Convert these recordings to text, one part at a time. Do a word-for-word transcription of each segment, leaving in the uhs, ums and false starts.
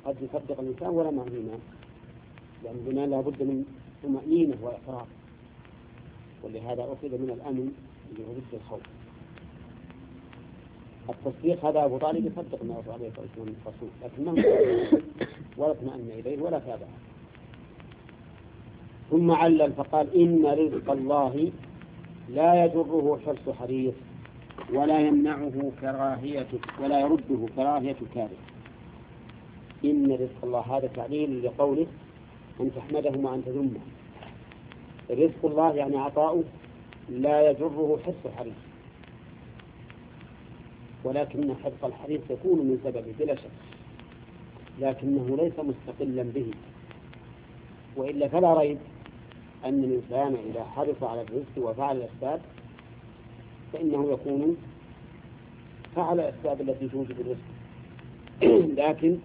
قد يصدق الإنسان ولا معه إيمان، لأن الإيمان لا بد من طمأنينة وإقرار، ولهذا أخذ من الأمن اللي هو ضد الخوف. التصديق هذا أبو طالب يصدق أن أبو عليه الصلاة والسلام الرسول، لكن ما ولا اطمأن إليه ولا تابعه. ثم علل فقال إن رزق الله لا يجره حرص حريص ولا يمنعه كراهية ولا يرده كراهية كاره. إن رزق الله هذا تعليل لقوله أن تحمده وأن تذمه. رزق الله يعني عطاؤه لا يجره حرص حريص، ولكن حرص الحريص يكون من سببه بلا شك، لكنه ليس مستقلا به. وإلا فلا ريب أن الإنسان إذا حرص على الرزق وفعل الأسباب فإنه يكون فعل الأسباب التي توجب الرزق. لكن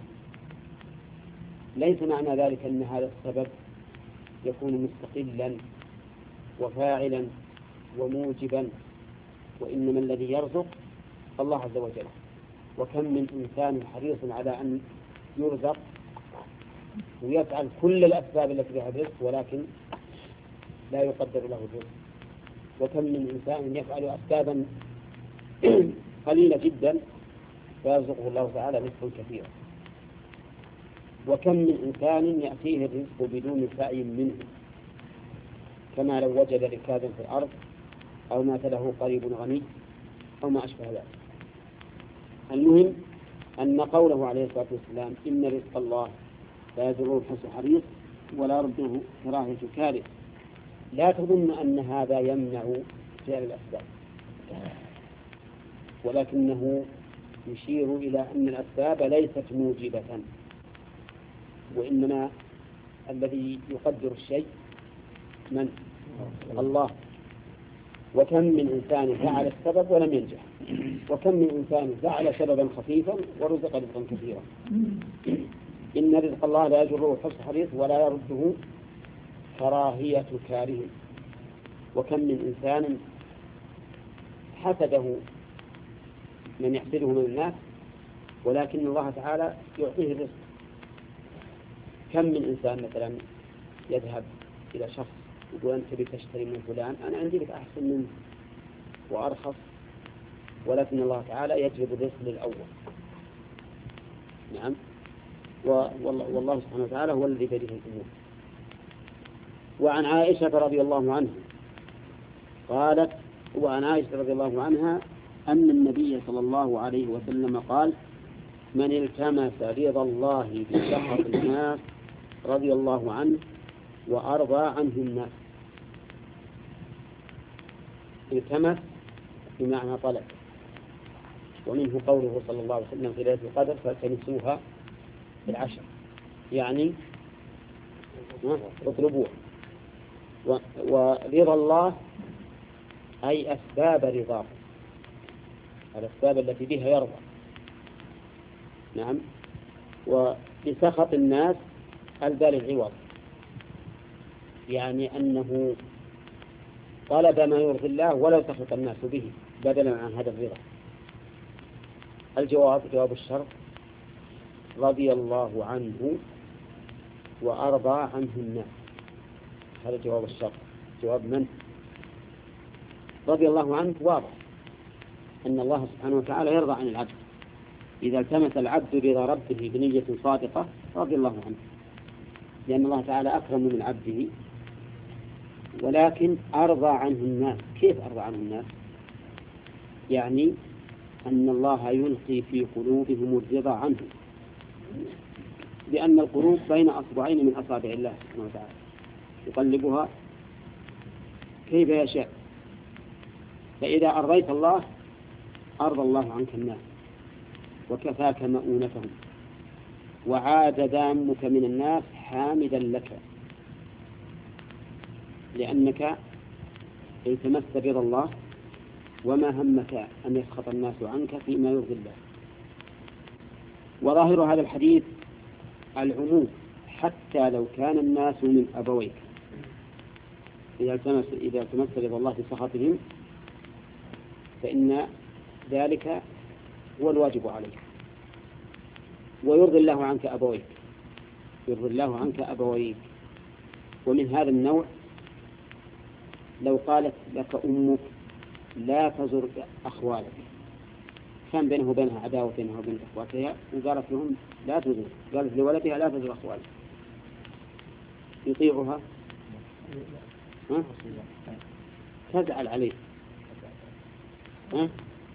ليس معنى ذلك أن هذا السبب يكون مستقلا وفاعلا وموجبا، وإنما الذي يرزق الله عز وجل. وكم من إنسان حريص على أن يرزق ويفعل كل الأسباب التي بها الرزق ولكن لا يقدر له الرزق. وكم من إنسان يفعل أسبابا قليلة جدا فيرزقه الله تعالى رزقا كثيرا. وكم من إنسان يأتيه الرزق بدون سعي منه، كما لو وجد ركازا في الأرض أو مات له قريب غني أو ما أشبه ذلك. المهم أن قوله عليه الصلاة والسلام إن رزق الله لا يجره حرص حريص ولا يرده كراهية كاره، لا تظن أن هذا يمنع فعل الأسباب، ولكنه يشير إلى أن الأسباب ليست موجبة، وإنما الذي يقدر الشيء من؟ الله. وكم من إنسان فعل السبب ولم ينجح، وكم من إنسان فعل سببا خفيفا ورزق رزقا كثيرا. إن رزق الله لا يجره حرص حريص ولا يرده كراهية كاره. وكم من إنسان حسده من يحسده من الناس ولكن الله تعالى يعطيه الرزق. كم من إنسان مثلا يذهب إلى شخص يقول أنت تبي تشتري من فلان، أنا عندي لك أحسن منه وأرخص، ولكن الله تعالى يجلب الرزق للأول. نعم، والله سبحانه وتعالى هو الذي بيده الأمور. وعن عائشة رضي الله عنها قالت وعن عائشة رضي الله عنها أن النبي صلى الله عليه وسلم قال من التمس رضا الله بسخط الناس رضي الله عنه وأرضى عنه الناس. التمس بمعنى طلب، ومنه قوله صلى الله عليه وسلم في ليلة القدر فالتمسوها بالعشر، يعني اطلبوها. ورضا الله أي أسباب رضاه، الأسباب التي بها يرضى. نعم. وبسخط الناس البال العوض، يعني أنه طلب ما يرضي الله ولو سخط الناس به بدلا عن هذا الرضا. الجواب جواب الشرط رضي الله عنه وأرضى عنه الناس، هذا جواب الشرط. جواب من؟ رضي الله عنه واضح أن الله سبحانه وتعالى يرضى عن العبد. إذا التمس العبد رضا ربه بنية صادقة رضي الله عنه، لأن الله تعالى أكرم من عبده. ولكن أرضى عنه الناس، كيف أرضى عنه الناس؟ يعني أن الله يلقي في قلوبهم الرضا عنه، لأن القلوب بين أصبعين من أصابع الله سبحانه وتعالى يقلبها كيف يشاء. فإذا أرضيت الله أرضى الله عنك الناس وكفاك مؤونتهم، وعاد ذامك من الناس حامدا لك، لأنك التمست رضا الله وما همك أن يسخط الناس عنك فيما يرضي الله. وظاهر هذا الحديث العموم حتى لو كان الناس من أبويك، إذا التمست إذا التمست رضا الله بسخطهم فإن ذلك هو الواجب عليك. ويرضي الله عنك أبويك، يرضي الله عنك أبويك. ومن هذا النوع لو قالت لك أمك لا تزر أخوالك، كان بينه وبينها عداوة بينها وبين أخواتها، وقالت لهم لا تزر، قالت لولدها لا تزر أخوالك، يطيعها؟ ها؟ تزعل عليه. ها؟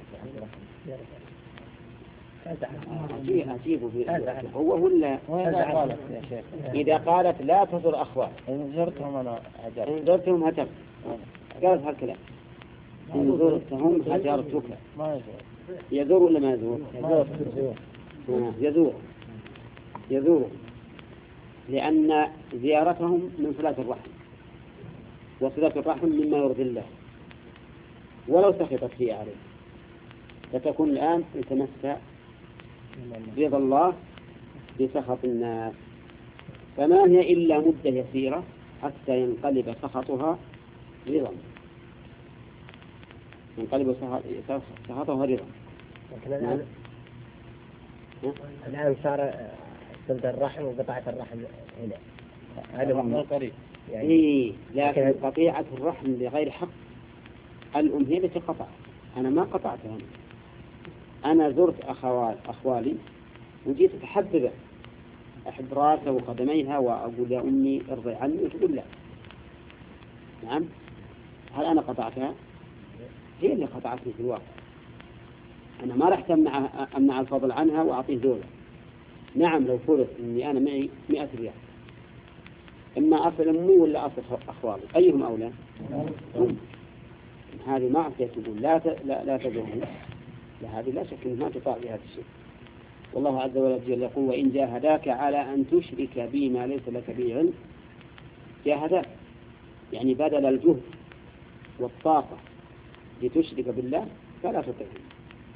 أجيبه هو ولا إذا قالت لا تزر أخوالك إن زرتهم أنا هجرت، إن زرتهم هجرت، قالت هالكلام، إن زرتهم هجرتك. ما يزور، يزور ولا ما يزور؟ يزور يزور يزور لأن زيارتهم من صلة الرحم، وصلة الرحم مما يرضي الله، ولو سخطت فيه عليه فتكون الآن التمسى رضا الله بسخط الناس. فما هي إلا مدة يسيرة حتى ينقلب سخطها رضا، ينقلب سخطها رضا. الآن الآن صار صلة الرحم وقطعة الرحم هنا، هذا هو قريب يعني. إيه، لكن قطيعة الرحم بغير حق الأم هي التي قطعت، أنا ما قطعتها، أنا زرت أخوال أخوالي وجيت أتحببه، أحب راسه وقدميها وأقول يا أمي ارضي عني، وتقول لا. نعم، هل أنا قطعتها؟ هي اللي قطعتني في الواقع. أنا ما رحت أمنع أمنع الفضل عنها وأعطيه دولة. نعم، لو فرض إني أنا معي مئة ريال، إما أصل أمي ولا أصل أخوالي، أيهم أولى؟ أم. هذه ما أعطيت تقول لا ت... لا لا تجرهم، هذه لا شك أنها تطاع بهذا الشيء. والله عز وجل يقول وإن جاهداك على أن تشرك بي ما ليس لك به علم، جاهداك يعني بدل الجهد والطاقة لتشرك بالله فلا تطيعهم.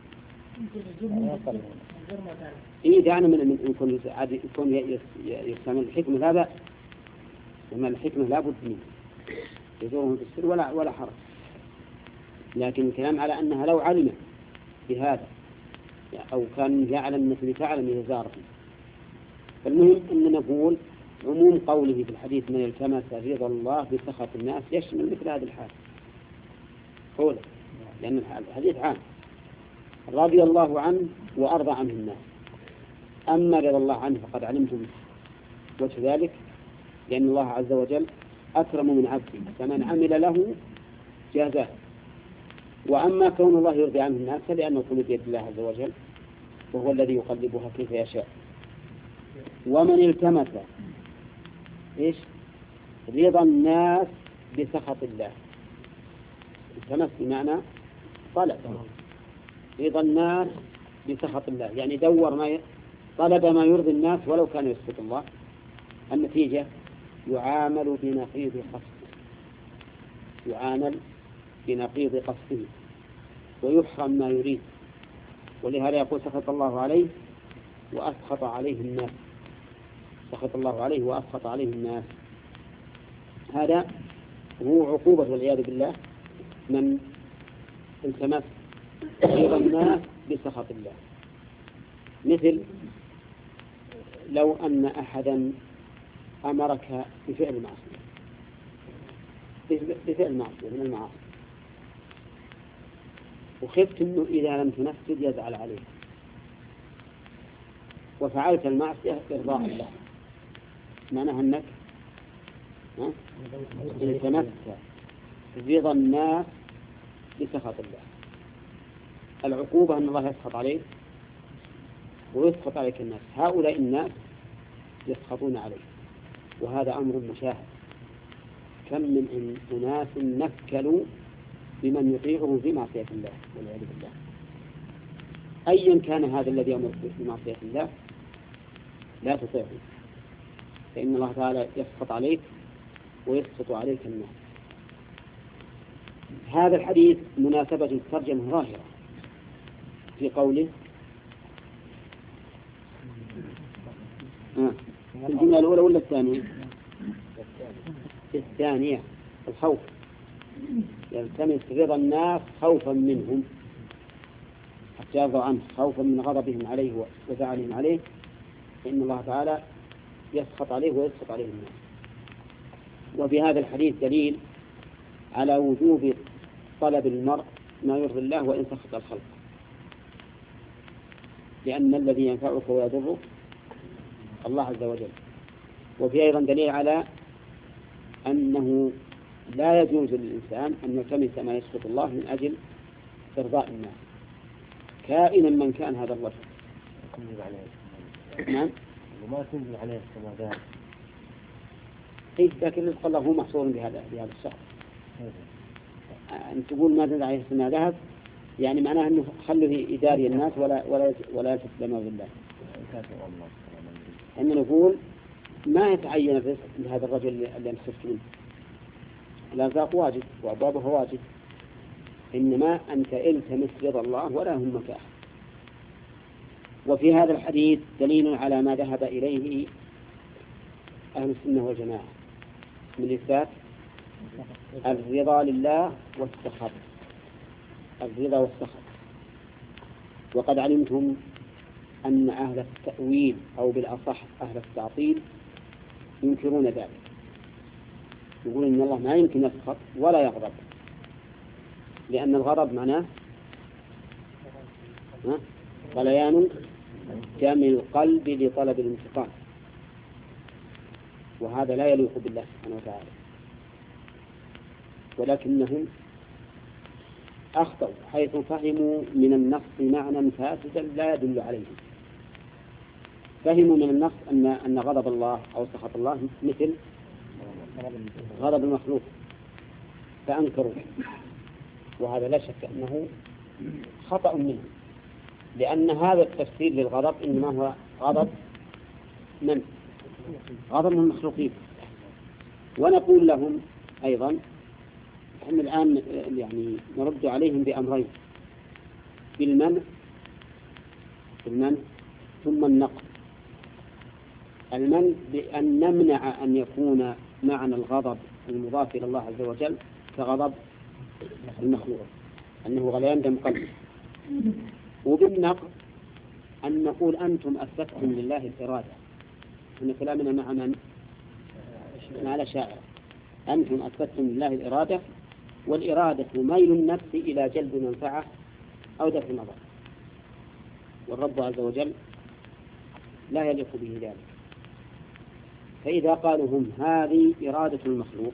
إيه دعنا من يكون يكون يستعمل الحكمة، لا بأس، لما الحكمة لا بد منه، يزورهم في السر ولا ولا حرج. لكن الكلام على أنها لو علمت بهذا أو كان يعلم مثل تعلم يزارهم. فالمهم أن نقول عموم قوله في الحديث من التمس رضا الله بسخط الناس يشمل مثل هذه الحال قوله، لأن الحديث عام، رضي الله عنه وأرضى عنه الناس. أما رضا الله عنه فقد علمتم وجه ذلك، لأن الله عز وجل أكرم من عبده، فمن عمل له جازاه. وأما كون الله يرضي عنه الناس فلأنه كل بيد الله عز وجل، وهو الذي يقلبها كيف يشاء. ومن التمس إيش رضا الناس بسخط الله، التمس بمعنى طلب رضا الناس بسخط الله، يعني دور ما ي... طلب ما يرضي الناس ولو كان يسخط الله. النتيجة يعامل بنقيض قصده، يعامل بنقيض قصده ويحرم ما يريد. ولهذا يقول سخط الله عليه وأسخط عليه الناس، سخط الله عليه وأسخط عليه الناس. هذا هو عقوبة والعياذ بالله من التمس رضا الناس بسخط الله. مثل لو أن أحدا أمرك بفعل معصية، بفعل معصية من المعاصي، وخفت أنه إذا لم تنفذ يزعل عليه، وفعلت المعصية إرضاء الله، معناها أنك التمست رضا الناس بسخط الله. العقوبة أن الله يسخط عليه ويسخط عليك الناس، هؤلاء الناس يسخطون عليه، وهذا أمر مشاهد. كم من أناس نكلوا بمن يطيعهم في معصية الله والعياذ بالله. أيا كان هذا الذي يأمر بمعصية الله لا تطيعه، فإن الله تعالى يسخط عليك ويسخط عليك الناس. هذا الحديث مناسبة الترجمة ظاهرة في قوله آه. في الجملة الأولى ولا الثانية؟ الثانية، الخوف، يلتمس رضا الناس خوفا منهم حتى يرضوا عنه، خوفا من غضبهم عليه وزعلهم عليه، فإن الله تعالى يسخط عليه ويسخط عليه الناس. وفي هذا الحديث دليل على وجوب طلب المرء ما يرضي الله وإن سخط الخلق، لأن الذي ينفعك ويضرك الله عز وجل. وفي أيضا دليل على أنه لا يجوز للإنسان أن يلتمس ما يسخط الله من أجل إرضاء الناس كائنا من كان هذا الرجل. نعم. وما تنزل عليه السماء إيه، لكن رزق الله هو محصور بهذا بهذا الشخص. أن تقول ما تنزل عليه السماء ذهب يعني معناه أنه خلوه يداري الناس ولا ولا ولا يتسلم بالله. أن نقول ما يتعين الرزق لهذا الرجل اللي نخفت منه. الأرزاق واجب وأبوابها واجب، إنما أنت التمس رضا الله ولا همك أحد. وفي هذا الحديث دليل على ما ذهب إليه أهل السنة والجماعة من إثبات الرضا لله والسخط، الرضا والسخط. وقد علمتم أن أهل التأويل أو بالأصح أهل التعطيل ينكرون ذلك، يقول إن الله ما يمكن يسخط ولا يغضب، لأن الغضب معناه غليان جامع القلب لطلب الانتقام، وهذا لا يليق بالله سبحانه وتعالى. ولكنهم أخطأوا حيث فهموا من النص معنى فاسدا لا يدل عليه. فهموا من النص أن أن غضب الله أو سخط الله مثل غضب المخلوق فأنكروا، وهذا لا شك أنه خطأ منه، لأن هذا التفسير للغضب إنما هو غضب من؟ غضب من المخلوقين. ونقول لهم أيضا إحنا الآن يعني نرد عليهم بأمرين: بالمنع بالمنع ثم النقد. المنع بأن نمنع أن يكون معنى الغضب المضاف إلى الله عز وجل كغضب المخلوق، أنه غليان دم قلبه. وبالنقد أن نقول أنتم أثبتم لله الإرادة، أن كلامنا مع من؟ مع الأشاعرة. أنتم أثبتم لله الإرادة، والإرادة ميل النفس إلى جلب منفعة أو دفع نظر، والرب عز وجل لا يليق به ذلك. فإذا قالوا هم هذه إرادة المخلوق،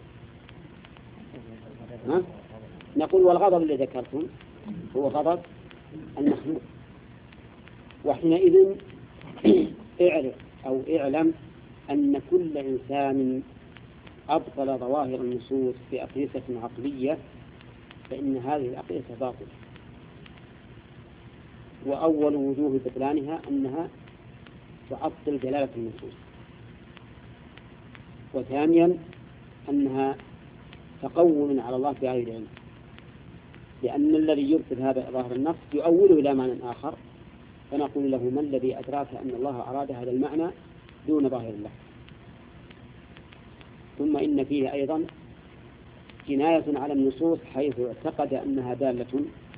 ها؟ نقول والغضب الذي ذكرتم هو غضب المخلوق. وحينئذ اعرف أو اعلم أن كل إنسان أبطل ظواهر النصوص بأقيسة عقلية فإن هذه الأقيسة باطلة، وأول وجوه بطلانها أنها تعطل دلالة النصوص، وثانيا أنها تقول على الله بغير علم، لأن الذي يبطل هذا ظاهر النص يؤوله إلى معنى آخر، فنقول له: ما الذي أدراك أن الله أراد هذا المعنى دون ظاهر الله؟ ثم إن فيه أيضا جناية على النصوص حيث اعتقد أنها دالة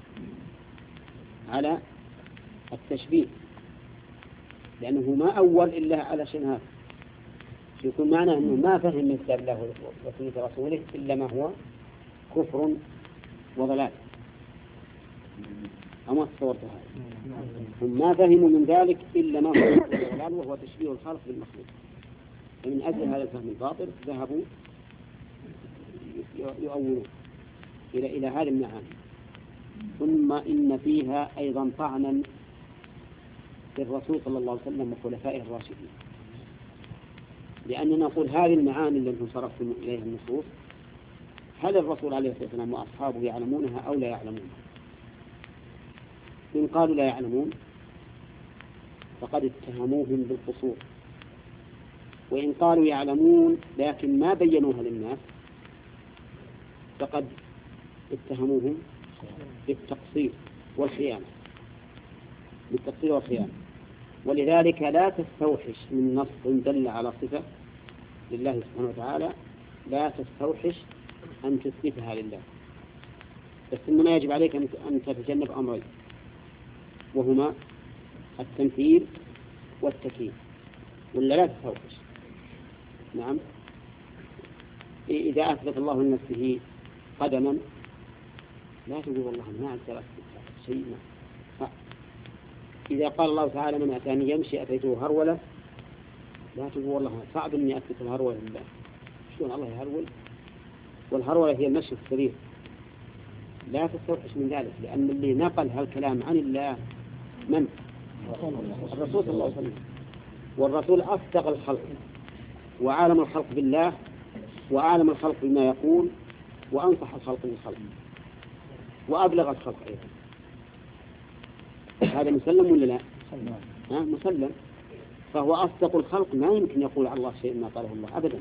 على التشبيه، لأنه ما أول إلا على شيء هذا، يكون معنى أنه ما فهم من كتاب الله وسنة رسوله إلا ما هو كفر وضلال. أما تصورت هذا، هم ما فهموا من ذلك إلا ما هو كفر وضلال، وهو تشبيه الخالق بالمخلوق. ومن أجل هذا الفهم الباطل ذهبوا يؤولون إلى إلى هذه المعاني. ثم إن فيها أيضا طعنا بالرسول صلى الله عليه وسلم وخلفائه الراشدين، لأننا نقول هذه المعاني التي صرفتم إليها النصوص هل الرسول عليه الصلاة والسلام وأصحابه يعلمونها أو لا يعلمونها؟ إن قالوا لا يعلمون فقد اتهموهم بالقصور، وإن قالوا يعلمون لكن ما بينوها للناس فقد اتهموهم بالتقصير والخيانة بالتقصير والخيانة. ولذلك لا تستوحش من نص دل على صفة لله سبحانه وتعالى، لا تستوحش أن تثبتها لله، بس إنما يجب عليك أن تتجنب أمرين، وهما التمثيل والتكييف. ولا لا تستوحش. نعم. إذا أثبت الله لنفسه قدما لا تقول والله ما أقدر أثبت شيء ما. إذا قال الله تعالى من أتاني يمشي أتيته هرولة لا تقول والله صعب إني أثبت الهرولة لله. شلون الله يهرول؟ والهرولة هي المشي السريع. لا تستوحش من ذلك، لأن اللي نقل هالكلام عن الله من؟ الرسول صلى الله عليه وسلم. والرسول أصدق الخلق وعالم الخلق بالله وعالم الخلق بما يقول وأنصح الخلق للخلق وأبلغ الخلق أيضا. هذا مسلم ولا لا؟ ها مسلم. فهو أصدق الخلق، ما يمكن يقول على الله شيء ما قاله الله أبدا.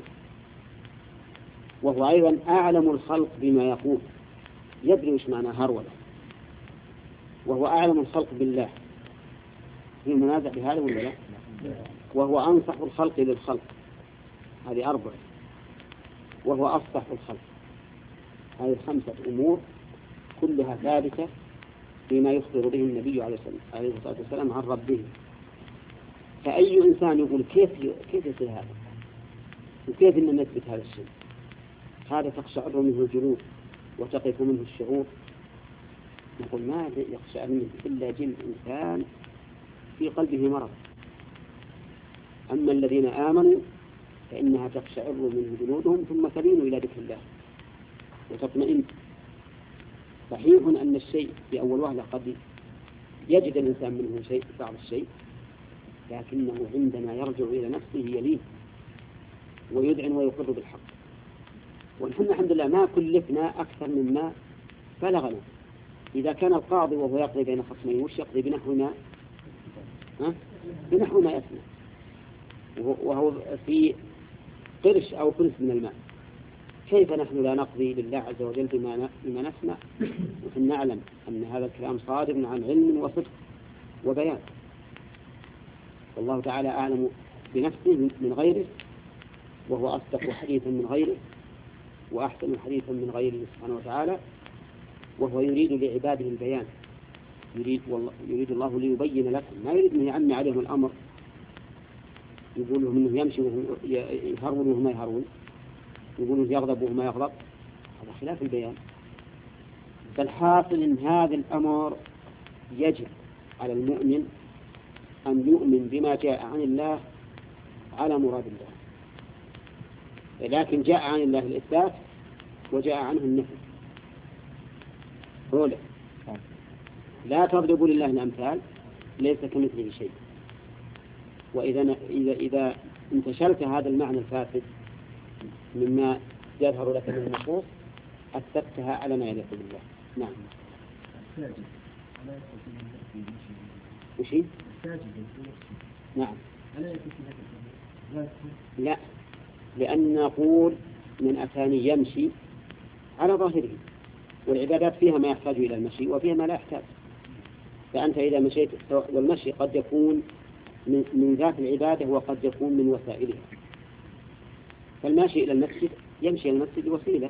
وهو أيضا أعلم الخلق بما يقول، يدري وش معنى هرولة. وهو أعلم الخلق بالله، في منازع بهذا ولا لا؟ وهو أنصح الخلق للخلق، هذه أربعة. وهو أفصح الخلق. هذه خمسة أمور كلها ثابتة فيما يخبر به النبي عليه الصلاة والسلام عن ربه. فأي إنسان يقول كيف كيف يصير هذا وكيف إن نثبت هذا الشيء، هذا تقشعر منه الجلود وتقف منه الشعور. نقول ما يقشعر منه إلا جلد إنسان في قلبه مرض. أما الذين آمنوا فإنها تقشعر منه جلودهم ثم تلين إلى ذكر الله وتطمئن. صحيح أن الشيء في أول وهلة قد يجد الإنسان منه شيء بعض الشيء، لكنه عندما يرجع إلى نفسه يلين ويدعن ويقر بالحق. ونحن الحمد لله ما كلفنا أكثر مما بلغنا. إذا كان القاضي وهو يقضي بين خصمين وش يقضي بنحو ما ها؟ بنحو ما يسمع، وهو في قرش أو قرش من الماء. كيف نحن لا نقضي لله عز وجل بما نسمع ونحن نعلم أن هذا الكلام صادر عن علم وصدق وبيان. والله تعالى أعلم بنفسه من غيره، وهو أصدق حديثا من غيره وأحسن حديثا من غيره سبحانه وتعالى. وهو يريد لعباده البيان، يريد, والله يريد الله ليبين لكم، ما يريد أن يعمي عليهم الأمر يقول لهم أنه يمشي يهرول وهو ما يهرول، يقول له يغضب وهو ما يغضب، هذا خلاف البيان. فالحاصل إن هذا الأمر يجب على المؤمن أن يؤمن بما جاء عن الله على مراد الله، لكن جاء عن الله الإثبات وجاء عنه النفي. قوله لا تضربوا لله الأمثال ليس كمثله شيء. وإذا إذا إذا انتشلت هذا المعنى الفاسد مما يظهر لك من النصوص أثبتها على ما يليق بالله. نعم. وشي؟ نعم. لا، لأن نقول من أتاني يمشي على ظاهره، والعبادات فيها ما يحتاج إلى المشي وفيها ما لا يحتاج. فأنت إذا مشيت، والمشي قد يكون من ذات العبادة وقد يكون من وسائلها. فالماشي إلى المسجد يمشي إلى المسجد وسيلة،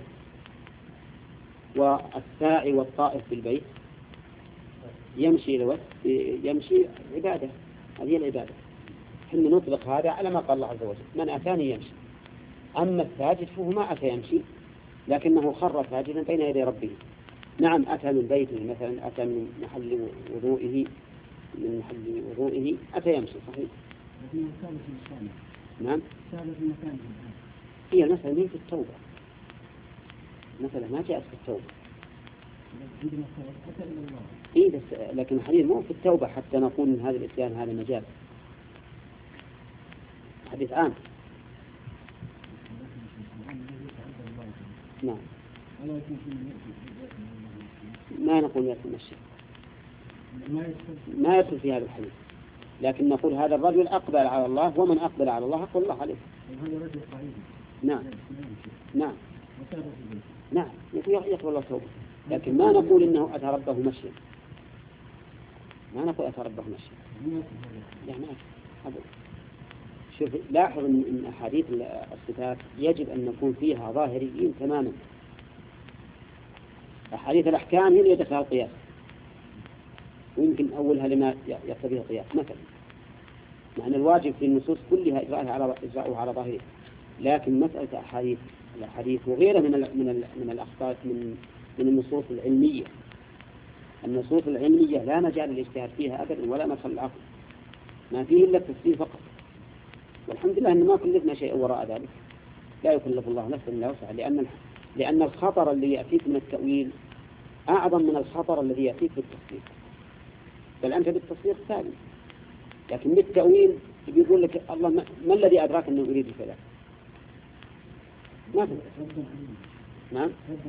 والساعي والطائف في البيت يمشي إلى يمشي عبادة، هذه العبادة. حين نطلق هذا على ما قال الله عز وجل من أتاني يمشي. أما الساجد فهو ما أتى يمشي لكنه خر ساجدا بين يدي ربه. نعم أتى من بيته مثلا، أتى من محل وضوئه من محل وضوئه أتى يمشي صحيح. نعم. هي المسألة مين في التوبة، مثلا ما جاءت في التوبة. إيه بس لكن الحديث مو في التوبة حتى نقول من هذا الإتيان هذا مجال. حديث عام. نعم. ما نقول يأتي المشي، ما يدخل في هذا الحديث، لكن نقول هذا الرجل أقبل على الله، ومن أقبل على الله أقبل الله عليه. نعم نعم نعم يقبل الله توبة، لكن ما نقول إنه أتى ربه مشيا، ما نقول أتى ربه مشيا. يعني أبدا. شوف لاحظ إن أحاديث الصفات يجب أن نكون فيها ظاهريين تماما. أحاديث الأحكام هي اللي يدخلها القياس، ويمكن أولها لما يقتضيه القياس. مثلا مع أن الواجب في النصوص كلها إجراءها على إجراءها على ظاهره، لكن مسألة أحاديث الحديث وغيرها من ال من ال من الأخطاء من من النصوص العلمية. النصوص العلمية لا مجال للاجتهاد فيها أبدا ولا مدخل العقل، ما فيه إلا التفسير فقط. والحمد لله أن ما كلفنا شيء وراء ذلك، لا يكلف الله نفسا إلا وسعها، لأن لأن الخطر اللي يأتيك من التأويل أعظم من الخطر الذي يأتيك بالتفسير. بل أنت بالتفسير ثاني، لكن بالتأويل بيقول لك الله ما, ما الذي أدراك أنه يريد كذا؟ ما في. نعم.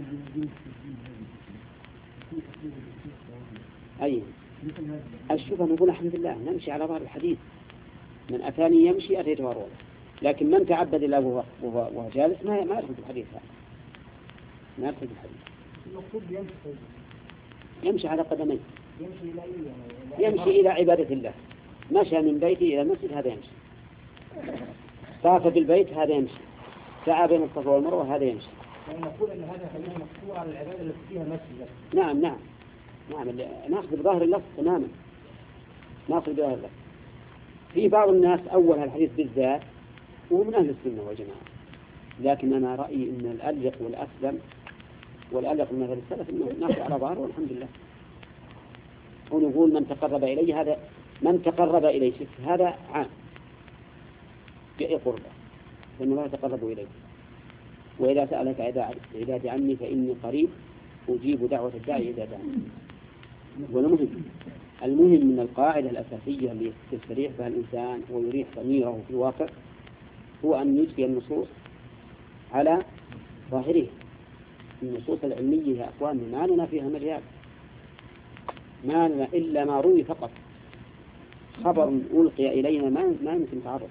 أي الشوف نقول الحمد لله نمشي على ظهر الحديث، من أتاني يمشي أتيته هرولا، لكن من تعبد الله وهو, وهو جالس ما ما يرفض الحديث هذا، ما يرفض الحديث. المقصود يمشي يمشي على قدميه، يمشي إلى يمشي إلى عبادة الله. مشى من بيته إلى المسجد هذا يمشي، طاف بالبيت هذا يمشي، سعى بين الصفا والمروة هذا يمشي. يعني نقول أن هذا حديث مقصور على العبادة التي فيها مسجد. نعم نعم نعم، نأخذ بظاهر اللفظ تماما، نأخذ بظاهر اللفظ. في بعض الناس أول الحديث بالذات وهو من أهل السنة والجماعة، لكن أنا رأيي أن الأليق والأسلم والأليق من هذا السلف أنه نأخذ على ظاهره والحمد لله. ونقول من تقرب إلي هذا، من تقرب إلي شف هذا عام جاء قربه، لأن الله يتقرب إليه. وإذا سألك عبادي عني فإني قريب أجيب دعوة الداعي إذا دعاني. والمهم المهم من القاعدة الأساسية اللي يستريح بها الإنسان ويريح ضميره في الواقع هو أن يجري النصوص على ظاهره. النصوص العلمية يا أخوان ما لنا فيها مجال، ما لنا إلا ما روي فقط. خبر ألقي إلينا ما ما يمكن تعرفه.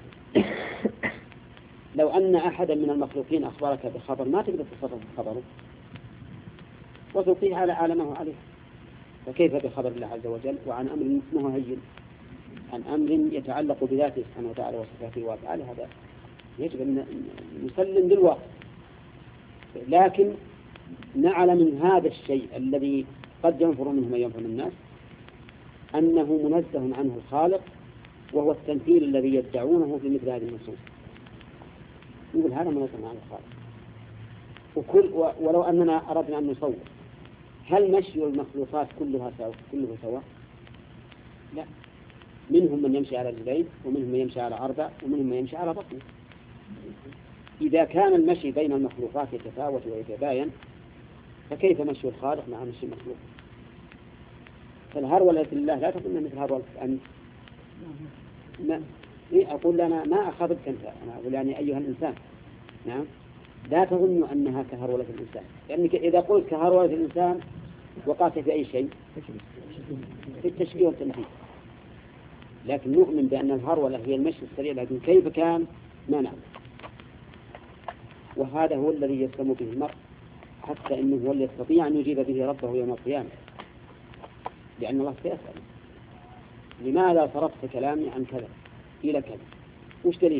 لو أن أحدا من المخلوقين أخبرك بخبر ما تقدر تصرف بخبره وتلقيه على عالمه عليه، فكيف بخبر الله عز وجل وعن أمر اسمه هين، عن أمر يتعلق بذاته سبحانه وتعالى وصفاته وأفعاله؟ هذا يجب أن نسلم بالواقع. لكن نعلم من هذا الشيء الذي قد ينفر منه ما ينفر من الناس أنه منزه عنه الخالق، وهو التمثيل الذي يدعونه في مثل هذه النصوص. نقول هذا منزه عن الخالق. وكل ولو أننا أردنا أن نصور، هل مشي المخلوقات كلها سوا كله سواء؟ لا، منهم من يمشي على رجلين، ومنهم من يمشي على أربع، ومنهم من يمشي على بطن. إذا كان المشي بين المخلوقات يتفاوت ويتباين، فكيف مشي الخالق مع مشي المخلوق؟ فالهرولة لله لا تكون مثل هرولة أنت. ما أقول أنا ما أخذك أنت، أنا أقول يعني أيها الإنسان، نعم، لا تظن أنها كهرولة الإنسان، لأنك إذا قلت كهرولة الإنسان وقعت في أي شيء في التشبيه والتمثيل. لكن نؤمن بأن الهرولة هي المشي السريع، لكن كيف كان ما نعلم. وهذا هو الذي يسلم به المرء، حتى إنه هو اللي يستطيع أن يجيب به ربه يوم القيامة، لأن الله سيسأل لماذا صرفت كلامي عن كذا إلى كذا، وش دليل؟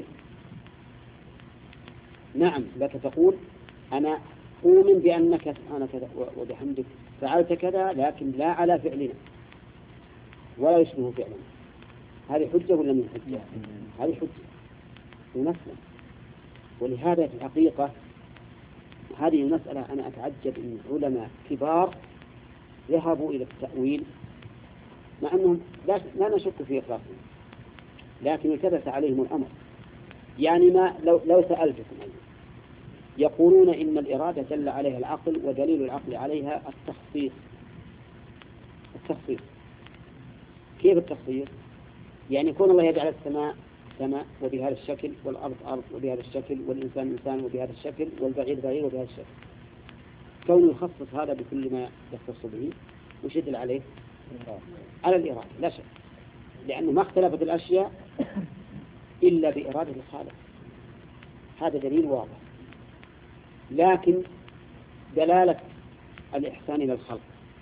نعم لك تقول أنا أؤمن بأنك سبحانك وبحمدك فعلت كذا، لكن لا على فعلنا ولا يشبه فعلنا. هذه حجة ولا من حجة؟ هذه حجة ونسلم. ولهذا في الحقيقة هذه المسألة أنا أتعجب أن علماء كبار ذهبوا إلى التأويل، مع أنهم لا, لا نشك في إخلاصهم، لكن التبس عليهم الأمر. يعني ما لو, لو سألتكم أيضا يقولون إن الإرادة دل عليها العقل، ودليل العقل عليها التخصيص. التخصيص كيف التخصيص؟ يعني يكون الله يجعل السماء سماء وبهذا الشكل، والأرض أرض وبهذا الشكل، والإنسان إنسان وبهذا الشكل، والبعير بعير وبهذا الشكل. كون يخصص هذا بكل ما يختص به وش يدل عليه؟ على الإرادة لا شك، لأنه ما اختلفت الأشياء إلا بإرادة الخالق، هذا دليل واضح. لكن دلالة الإحسان إلى الخلق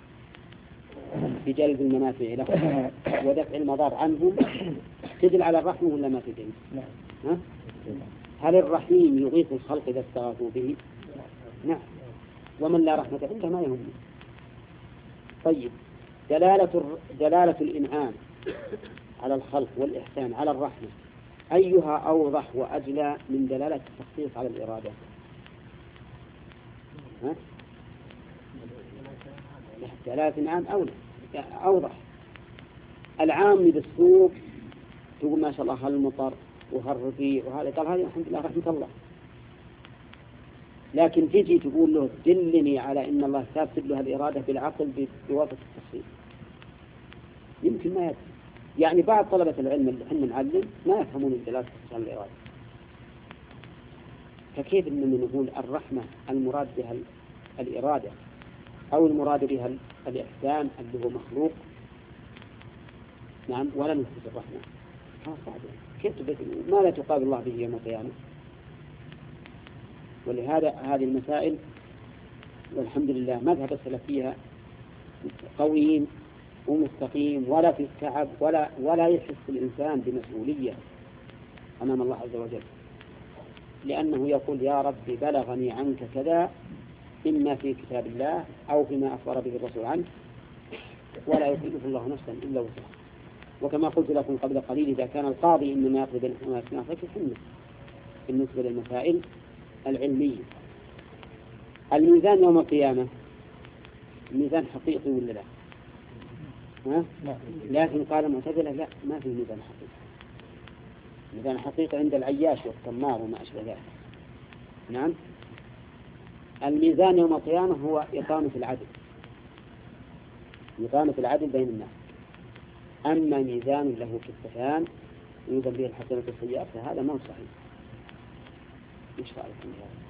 بجلب المنافع لهم ودفع المضار عنهم تدل على الرحمة ولا ما تدل؟ ها؟ هل الرحيم يغيث الخلق إذا استغاثوا به؟ نعم. ومن لا رحمة عنده ما يهمه. طيب دلالة دلالة الإنعام على الخلق والإحسان على الرحمة أيها أوضح وأجلى من دلالة التخصيص على الإرادة؟ ها؟ دلالة العام أولى أوضح. العام بالسوق تقول ما شاء الله هالمطر وهالربيع وهذا، قال هذه الحمد لله رحمة الله. لكن تجي تقول له دلني على إن الله ثابت له الإرادة بالعقل بواسطة التخصيص، يمكن ما يفهم. يعني بعض طلبة العلم اللي احنا نعلم ما يفهمون الدلالة على الإرادة. فكيف إننا نقول الرحمة المراد بها الإرادة أو المراد بها الإحسان اللي هو مخلوق، نعم، ولا نثبت الرحمة؟ هذا صعب. كيف تثبت ما لا تقابل الله به يوم القيامة؟ ولهذا هذه المسائل والحمد لله مذهب السلف فيها قويين ومستقيم، ولا في التعب ولا ولا يحس الإنسان بمسؤولية أمام الله عز وجل، لأنه يقول يا رب بلغني عنك كذا إما في كتاب الله أو فيما أخبر به الرسول عنه، ولا يكلف الله نفسا إلا وسعها. وكما قلت لكم قبل قليل إذا كان القاضي إنما يقضي الناس فكحمل بالنسبة للمسائل العلمية. الميزان يوم القيامة الميزان حقيقي ولا لا؟ ها؟ لكن قال المعتزلة لا، ما في ميزان حقيقي. ميزان حقيقي عند العياش والتمار وما أشبه ذلك. نعم، الميزان يوم القيامة هو إقامة العدل، إقامة العدل بين الناس. أما ميزان له كفتان يوزن به الحسنة والسيئات فهذا ما هو صحيح. إيش رأيكم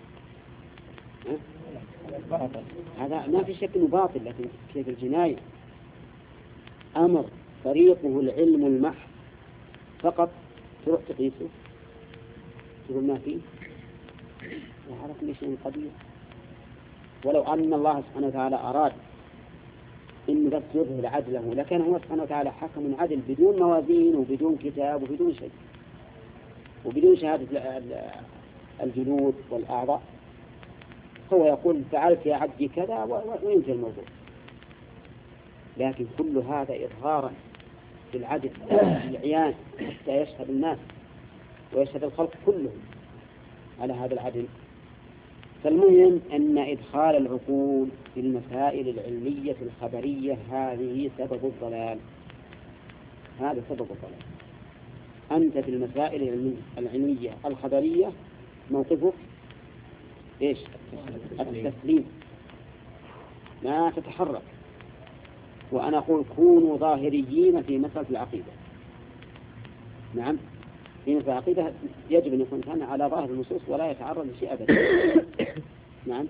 هذا؟ هذا ما في شك إنه باطل، لكن كيف الجناية أمر طريقه العلم المحض فقط تروح تقيسه تقول ما فيه، وهذا كل شيء قدير. ولو أن الله سبحانه وتعالى أراد إن بس يظهر عدله لكان هو سبحانه وتعالى حكم عدل بدون موازين وبدون كتاب وبدون شيء وبدون شهادة الجلود والأعضاء. هو يقول فعلت يا عبدي كذا وينتهي الموضوع. لكن كل هذا إظهارا بالعدل بالعيان حتى يشهد الناس ويشهد الخلق كلهم على هذا العدل. فالمهم أن إدخال العقول في المسائل العلمية الخبرية هذه سبب الضلال، هذا سبب الضلال. أنت في المسائل العلمية الخبرية موقفك إيش؟ التسليم، ما تتحرك. وأنا أقول كونوا ظاهريين في مسألة العقيدة. نعم، في مسألة العقيدة يجب أن يكون كان على ظاهر النصوص ولا يتعرض لشيء أبدا. نعم،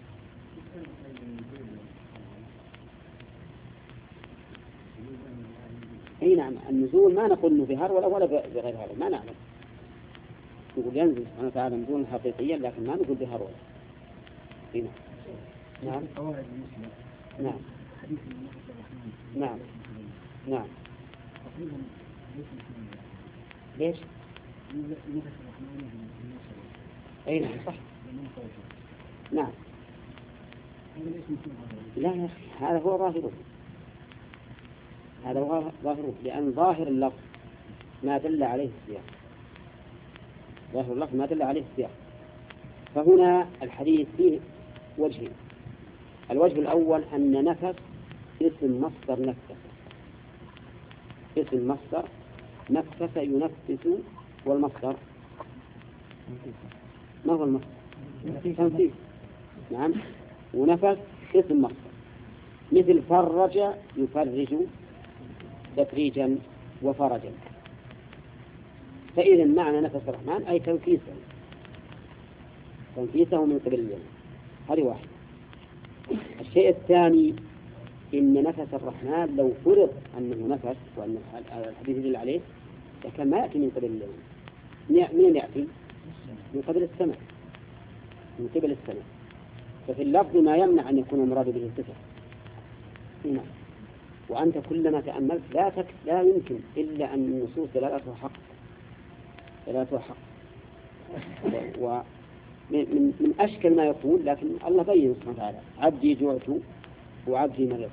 أي نعم، النزول ما نقول إنه بهار ولا ولا بغير هذا، ما نعلم. نقول ينزل سبحانه وتعالى نزولا حقيقيا لكن ما نقول بهار ولا. هنا نعم نعم نعم نعم ليش؟ أي نعم صح. نعم لا يا أخي هذا هو ظاهره، هذا هو ظاهره، لأن ظاهر اللفظ ما دل عليه السياق، ظاهر اللفظ ما دل عليه السياق. فهنا الحديث فيه وجهين. الوجه الأول أن نفس اسم مصدر نفس، اسم مصدر نفس ينفس، والمصدر ما هو المصدر؟ تنفيذ. نعم، ونفس اسم مصدر مثل فرج يفرج تفريجا وفرجا. فإذا معنى نفس الرحمن أي تنفيسه، تنفيسه من قبل الله. هذه واحدة. الشيء الثاني إن نفس الرحمن لو فرض أنه نفس وأن الحديث يدل عليه لكن ما يأتي من قبل الله. من يأتي؟ من قبل السماء، من قبل السماء. ففي اللفظ ما يمنع أن يكون المراد به الصفة. نعم. وأنت كلما تأملت لا تك لا يمكن إلا أن النصوص دلالتها حق، دلالتها حق. ومن من, من أشكل ما يقول، لكن الله بين سبحانه وتعالى عبدي جوعت وعبدي مرضت،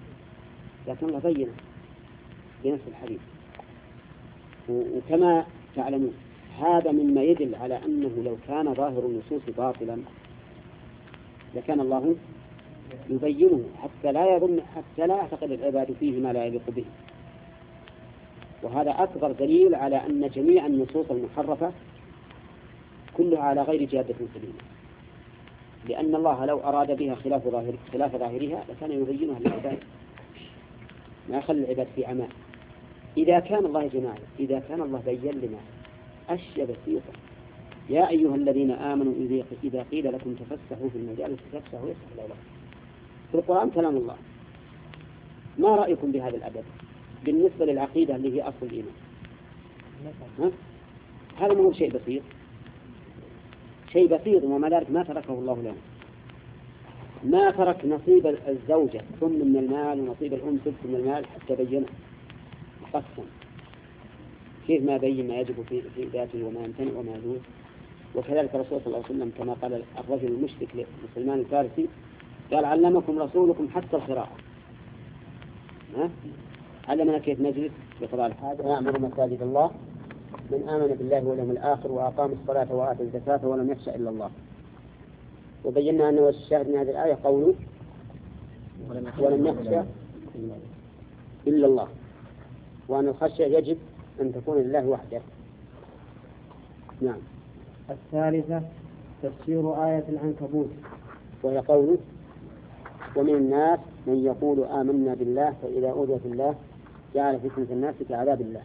لكن الله بين بنفس الحديث. وكما تعلمون. هذا مما يدل على أنه لو كان ظاهر النصوص باطلا لكان الله يبينه حتى لا يظن حتى لا يعتقد العباد فيه ما لا يليق به. وهذا أكبر دليل على أن جميع النصوص المحرفة كلها على غير جادة سليمة، لأن الله لو أراد بها خلاف ظاهر خلاف ظاهرها لكان يبينها للعباد، ما يخلي العباد في عماء. إذا كان الله جماعة إذا كان الله بين لنا أشياء بسيطة: يا أيها الذين آمنوا إذا قيل لكم تفسحوا في المجالس تفسحوا يفسح الله لكم. في القرآن كلام الله. ما رأيكم بهذا الأدب بالنسبة للعقيدة اللي هي أصل الإيمان؟ ها؟ هذا مو شيء بسيط، شيء بسيط وما ذلك ما تركه الله لنا. ما ترك نصيب الزوجة ثم من المال ونصيب الأم ثم من المال حتى بينه قسم كيف ما بين ما يجب في في ذاته وما يمتنع وما يجوز. وكذلك الرسول صلى الله عليه وسلم كما قال الرجل المشرك لسلمان الفارسي قال: علمكم رسولكم حتى القراءة. ها؟ علمنا كيف نجلس بقضاء الحاجة ونعمر مساجد الله من آمن بالله واليوم الآخر وأقام الصلاة وآتى الزكاة ولم يخشى إلا الله. وبينا أنه الشاهد من هذه الآية قوله ولم يخشى إلا الله، وأن الخشية يجب أن تكون لله وحده. نعم. الثالثة تفسير آية العنكبوت، وهي قوله: ومن الناس من يقول آمنا بالله فإذا أوذي في الله جعل فتنة الناس كعذاب الله.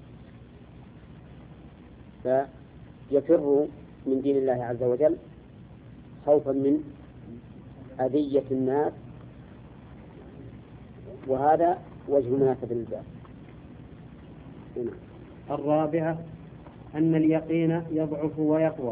فيفر من دين الله عز وجل خوفا من أذية الناس، وهذا وجه مناسب للباب. الرابعة أن اليقين يضعف ويقوى.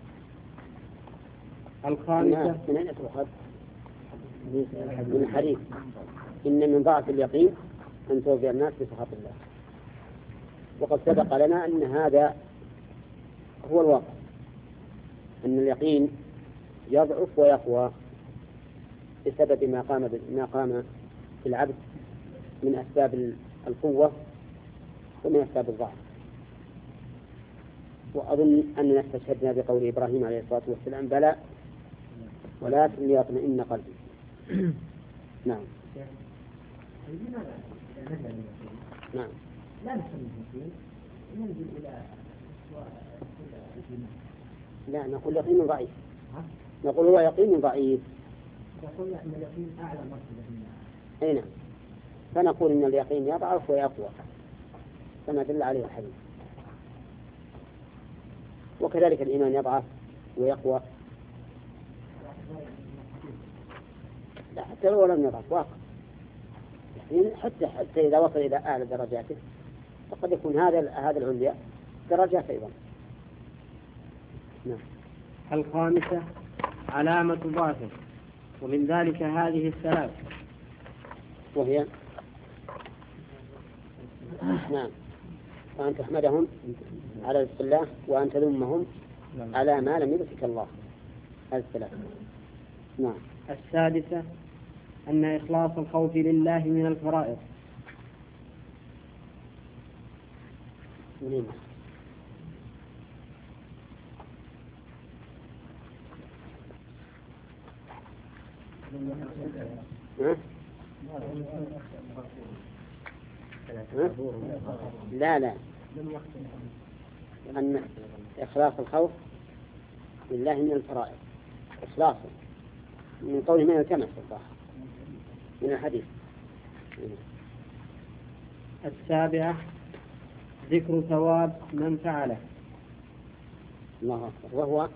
الخامسة من أين تؤخذ؟ من الحديث: إن من ضعف اليقين أن توفي الناس بسخط الله. وقد سبق لنا أن هذا هو الواقع، أن اليقين يضعف ويقوى بسبب ما قام ما قام في العبد من أسباب القوة ومن أسباب الضعف. وأظن أننا استشهدنا بقول إبراهيم عليه الصلاة والسلام: بلى ولكن ليطمئن قلبي. نعم. نعم. لا نقول يقين ضعيف، نقول هو يقين ضعيف. يقول أن اليقين أعلى مرتبة. أي نعم. فنقول إن اليقين يضعف ويقوى كما دل عليه الحديث. وكذلك الإيمان يضعف ويقوى. لا حتى لو لم يضعف واقع، يعني حتى حتى إذا وصل إلى أعلى درجاته فقد يكون هذا هذا العليا درجات أيضا. نعم. الخامسة علامة ضعفه، ومن ذلك هذه الثلاث، وهي نعم: وأن تحمدهم على رزق الله وأن تذمهم على ما لم يرزق الله. هذه الثلاثة. نعم. السادسة أن إخلاص الخوف لله من الفرائض. نعم. لا لا أن إخلاص الخوف لله من الفرائض إخلاصه من قوله ما يلتمس الصح من الحديث. السابعة ذكر ثواب من فعله. الله أكبر. وهو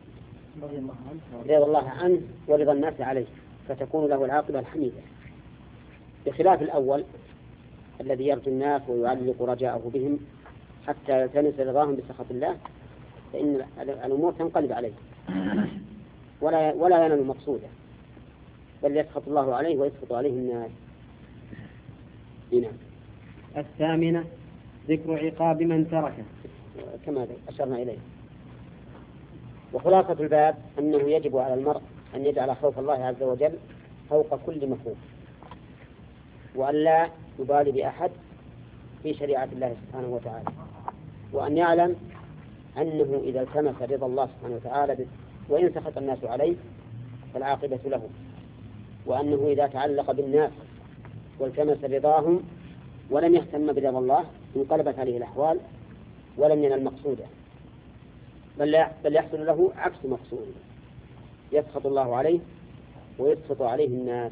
رضا الله عنه ورضا الناس عليه، فتكون له العاقبة الحميدة، بخلاف الأول الذي يرجو الناس ويعلق رجاءه بهم حتى يلتمس رضاهم بسخط الله، فإن الأمور تنقلب عليه ولا ولا ينال مقصوده، بل يسخط الله عليه ويسخط عليه الناس. هنا. الثامنة ذكر عقاب من تركه كما أشرنا إليه. وخلاصة الباب أنه يجب على المرء أن يجعل خوف الله عز وجل فوق كل مخوف، وأن لا يبالي بأحد في شريعة الله سبحانه وتعالى، وأن يعلم أنه إذا التمس رضا الله سبحانه وتعالى وإن سخط الناس عليه فالعاقبة له، وأنه إذا تعلق بالناس والتمس رضاهم ولم يهتم برضا الله انقلبت عليه الأحوال ولم ينل مقصوده، بل بل يحصل له عكس مقصوده، يسخط الله عليه ويسخط عليه الناس.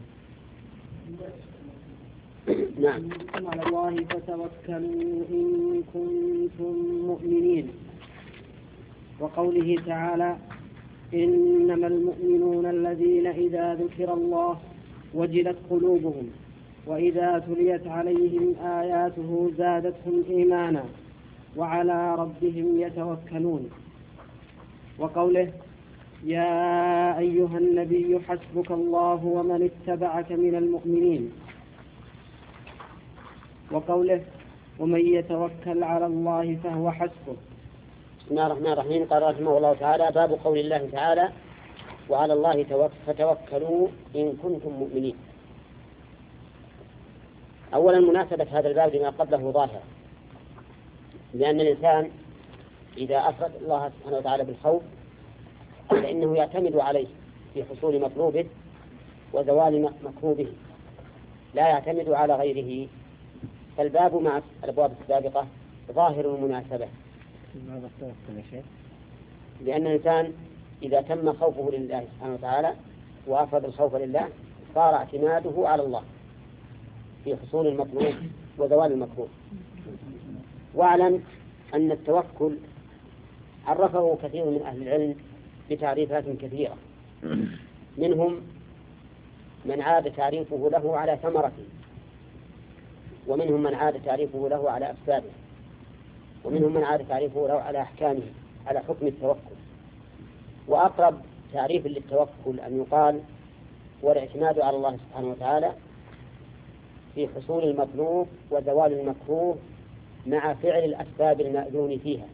نعم. على الله فتوكلوا إن كنتم مؤمنين. وقوله تعالى إنما المؤمنون الذين إذا ذكر الله وجلت قلوبهم وإذا تليت عليهم آياته زادتهم إيمانا وعلى ربهم يتوكلون. وقوله يا أيها النبي حسبك الله ومن اتبعك من المؤمنين. وقوله ومن يتوكل على الله فهو حسبه. بسم الله الرحمن الرحيم. قال رحمه الله تعالى باب قول الله تعالى وعلى الله فتوكلوا إن كنتم مؤمنين. أولا مناسبة هذا الباب لما قبله ظاهرة، لأن الإنسان إذا أفرد الله سبحانه وتعالى بالخوف فإنه يعتمد عليه في حصول مطلوبه وزوال مكروبه، لا يعتمد على غيره. فالباب مع الأبواب السابقة ظاهر المناسبة، لأن الإنسان إذا تم خوفه لله سبحانه وتعالى وأفرد الخوف لله صار اعتماده على الله في حصول المطلوب وزوال المكروه. واعلم أن التوكل عرفه كثير من أهل العلم بتعريفات كثيرة، منهم من عاد تعريفه له على ثمرته، ومنهم من عاد تعريفه له على أسبابه، ومنهم من عاد تعريفه له على أحكامه، على حكم التوكل. وأقرب تعريف للتوكل أن يقال هو الاعتماد على الله سبحانه وتعالى في حصول المطلوب وزوال المكروه مع فعل الأسباب المأذون فيها.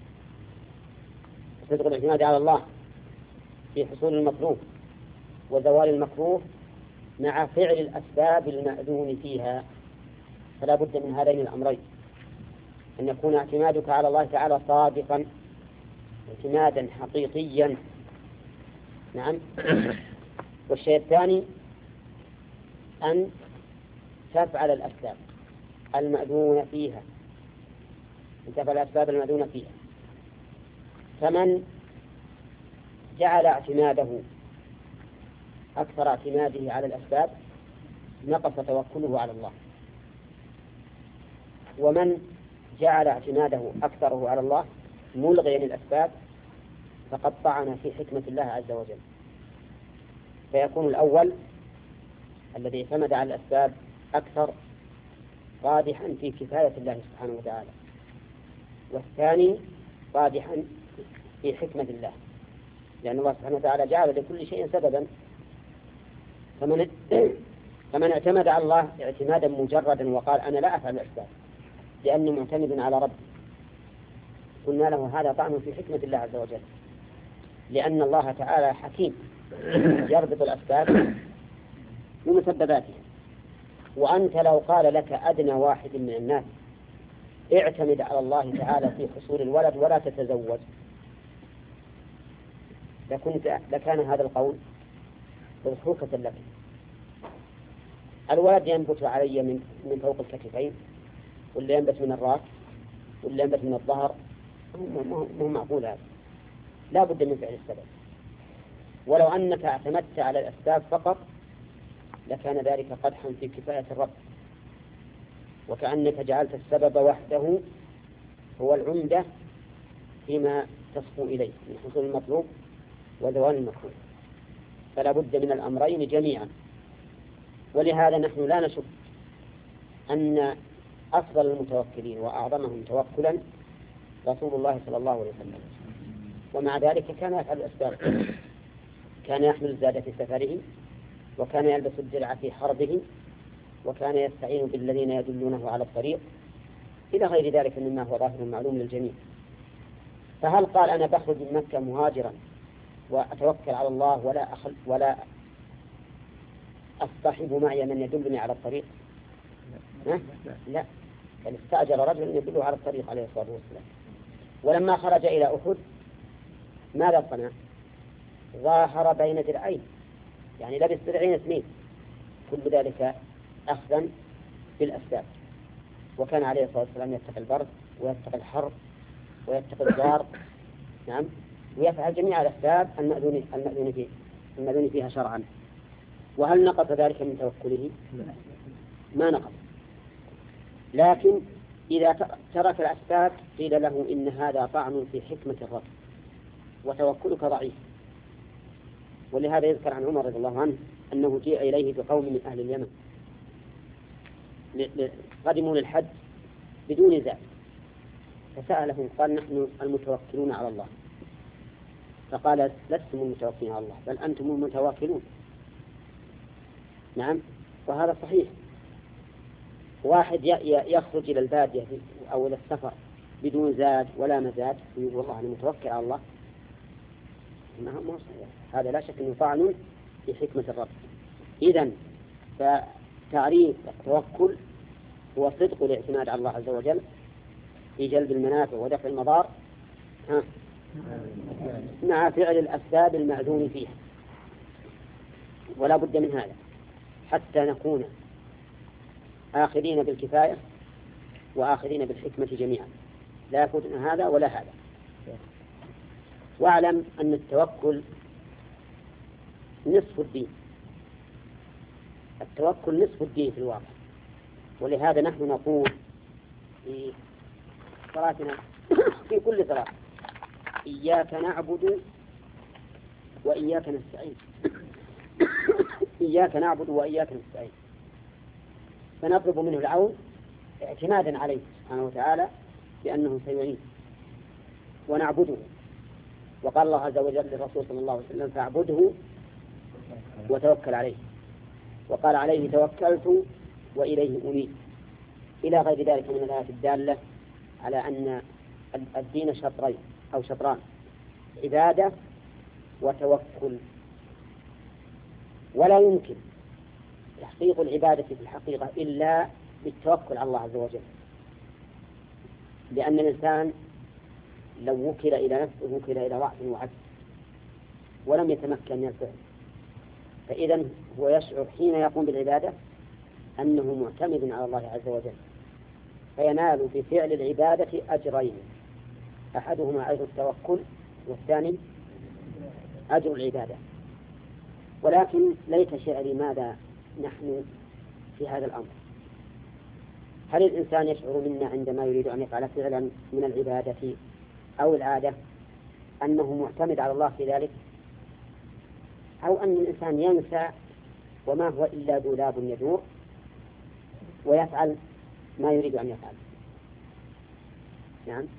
صدق الاعتماد على الله في حصول المطلوب وزوال المكروه مع فعل الأسباب المأذون فيها. فلا بد من هذين الأمرين، أن يكون اعتمادك على الله تعالى صادقا اعتمادا حقيقيا. نعم. والشيء الثاني أن تفعل الأسباب المأذون فيها، أن تفعل الأسباب المأذون فيها. فمن جعل اعتماده أكثر اعتماده على الأسباب نقص توكله على الله، ومن جعل اعتماده أكثره على الله ملغيا الأسباب فقد طعن في حكمة الله عز وجل. فيكون الأول الذي اعتمد على الأسباب أكثر قادحا في كفاية الله سبحانه وتعالى، والثاني قادحا في حكمة الله، لأن الله سبحانه وتعالى جعل لكل شيء سببا. فمن فمن اعتمد على الله اعتمادا مجردا وقال أنا لا أفعل الأسباب لأني معتمد على ربي، قلنا له هذا طعن في حكمة الله عز وجل، لأن الله تعالى حكيم يربط الأسباب بمسبباتها. وأنت لو قال لك أدنى واحد من الناس اعتمد على الله تعالى في حصول الولد ولا تتزوج، لكنت لكان هذا القول مضحوكة لك. الولد ينبت علي من من فوق الكتفين، واللي ينبت من الرأس، واللي ينبت من الظهر، مو معقول هذا، لا بد من فعل السبب. ولو أنك اعتمدت على الأسباب فقط لكان ذلك قدحا في كفاية الرب، وكأنك جعلت السبب وحده هو العمدة فيما تصفو إليه من حصول المطلوب وزوال المكروه. فلا بد من الأمرين جميعا. ولهذا نحن لا نشك أن أفضل المتوكلين وأعظمهم توكلا رسول الله صلى الله عليه وسلم، ومع ذلك كان يفعل الأسباب، كان يحمل الزاد في سفره، وكان يلبس الدرع في حربه، وكان يستعين بالذين يدلونه على الطريق، إلى غير ذلك مما هو ظاهر معلوم للجميع. فهل قال أنا بخرج من مكة مهاجرا وأتوكل على الله ولا أخل ولا أصطحب معي من يدلني على الطريق؟ لا, لا. بل استأجر رجل يدله على الطريق عليه الصلاة والسلام. ولما خرج إلى أحد ماذا صنع؟ ظاهر بين درعين، يعني لبس درعين اثنين، كل ذلك أخذا بالأسباب. وكان عليه الصلاة والسلام يتقي البرد ويتقي الحر ويتقي الضار، نعم، ويفعل جميع الأسباب المأذون المأذون فيه المأذون فيها شرعا. وهل نقص ذلك من توكله؟ ما نقص، لكن إذا ترك الأسباب قيل له إن هذا طعن في حكمة الرب وتوكلك ضعيف. ولهذا يذكر عن عمر رضي الله عنه أنه جاء إليه بقوم من أهل اليمن قدموا للحج بدون زاد، فسألهم قال نحن المتوكلون على الله، فقال لستم المتوكلين على الله بل أنتم المتواكلون. نعم، وهذا صحيح. واحد يخرج إلى البادية أو إلى السفر بدون زاد ولا مزاد ويقول والله أنا متوكل على الله، ما هو صحيح. هذا لا شك أنه طعن في حكمة الرب. إذن فتعريف التوكل هو صدق الاعتماد على الله عز وجل في جلب المنافع ودفع المضار مع فعل الأسباب المأذون فيها. ولا بد من هذا حتى نكون آخذين بالكفاية وآخذين بالحكمة جميعا، لا يفوتنا هذا ولا هذا. واعلم أن التوكل نصف الدين، التوكل نصف الدين في الواقع. ولهذا نحن نقول في صلاتنا في كل صلاة إياك نعبد وإياك نستعين إياك نعبد وإياك نستعين، فنطلب منه العون اعتمادا عليه سبحانه وتعالى بأنه سيعين ونعبده. وقال الله عز وجل للرسول صلى الله عليه وسلم فاعبده وتوكل عليه، وقال عليه توكلت وإليه أنيب، إلى غير ذلك من الآيات الدالة على أن الدين شطرين أو شطران، عبادة وتوكل. ولا يمكن تحقيق العبادة في الحقيقة إلا بالتوكل على الله عز وجل، لأن الإنسان لو وكل إلى نفسه وكل إلى ضعف وعجز ولم يتمكن من الفعل، فإذا هو يشعر حين يقوم بالعبادة أنه معتمد على الله عز وجل، فينال بفعل العبادة أجرين، أحدهما أجر التوكل والثاني أجر العبادة. ولكن ليت شعري ماذا نحن في هذا الأمر. هل الإنسان يشعر منا عندما يريد أن يفعل فعلا من العبادة أو العادة أنه معتمد على الله في ذلك، أو أن الإنسان ينسى وما هو إلا دولاب يدور ويفعل ما يريد أن يفعل؟ نعم،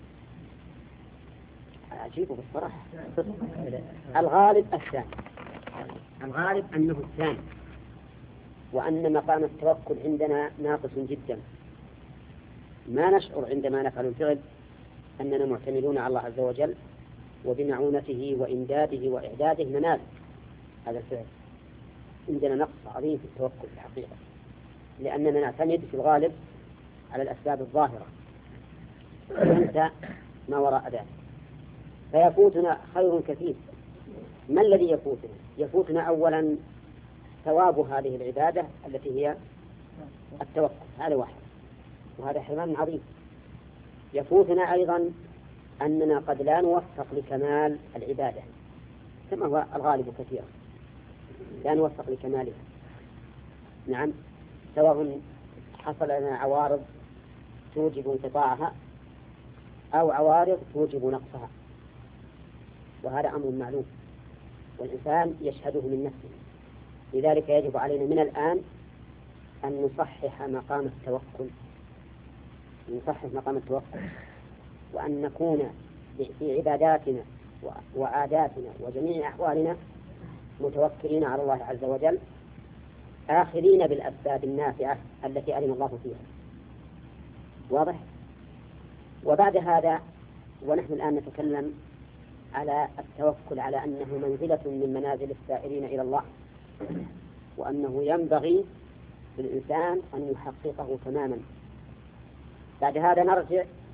عجيب بالصراحة. الغالب الثاني، الغالب أنه الثاني، وأن مقام التوكل عندنا ناقص جدا. ما نشعر عندما نفعل الفعل أننا معتمدون على الله عز وجل وبمعونته وإمداده وإعداده ننال هذا الفعل. عندنا نقص عظيم في التوكل في الحقيقة، لأننا نعتمد في الغالب على الأسباب الظاهرة وننسى ما وراء ذلك، فيفوتنا خير كثير. ما الذي يفوتنا؟ يفوتنا أولا ثواب هذه العبادة التي هي التوكل، هذا واحد، وهذا حرمان عظيم. يفوتنا أيضا أننا قد لا نوفق لكمال العبادة كما هو الغالب كثيرا، لا نوفق لكمالها. نعم، سواء حصل لنا عوارض توجب انقطاعها أو عوارض توجب نقصها، وهذا أمر معلوم والإنسان يشهده من نفسه. لذلك يجب علينا من الآن أن نصحح مقام التوكل، نصحح مقام التوكل، وأن نكون في عباداتنا وعاداتنا وجميع أحوالنا متوكلين على الله عز وجل، آخذين بالأسباب النافعة التي أذن الله فيها. واضح؟ وبعد هذا ونحن الآن نتكلم على التوكل على أنه منزلة من منازل السائرين إلى الله، وأنه ينبغي للإنسان أن يحققه تماما. بعد هذا نرجع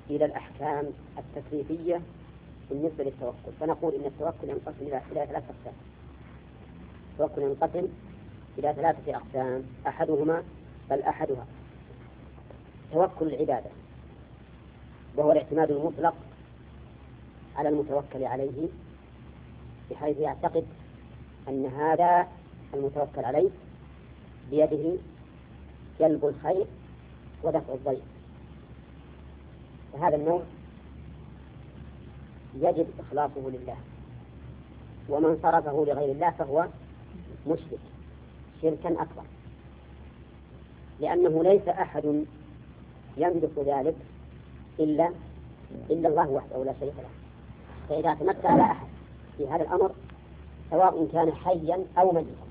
إلى الأحكام التكليفية بالنسبة للتوكل، فنقول إن التوكل ينقسم إلى إلى ثلاثة أقسام. التوكل ينقسم إلى ثلاثة أقسام، أحدهما بل أحدها توكل العبادة، وهو الاعتماد المطلق على المتوكل عليه، بحيث يعتقد أن هذا المتوكل عليه بيده جلب الخير ودفع الضير. فهذا النوع يجب إخلاصه لله، ومن صرفه لغير الله فهو مشرك شركا أكبر، لأنه ليس أحد يملك ذلك إلا إلا الله وحده لا شريك له. فإذا اعتمدت على أحد في هذا الأمر سواء كان حيا أو ميتا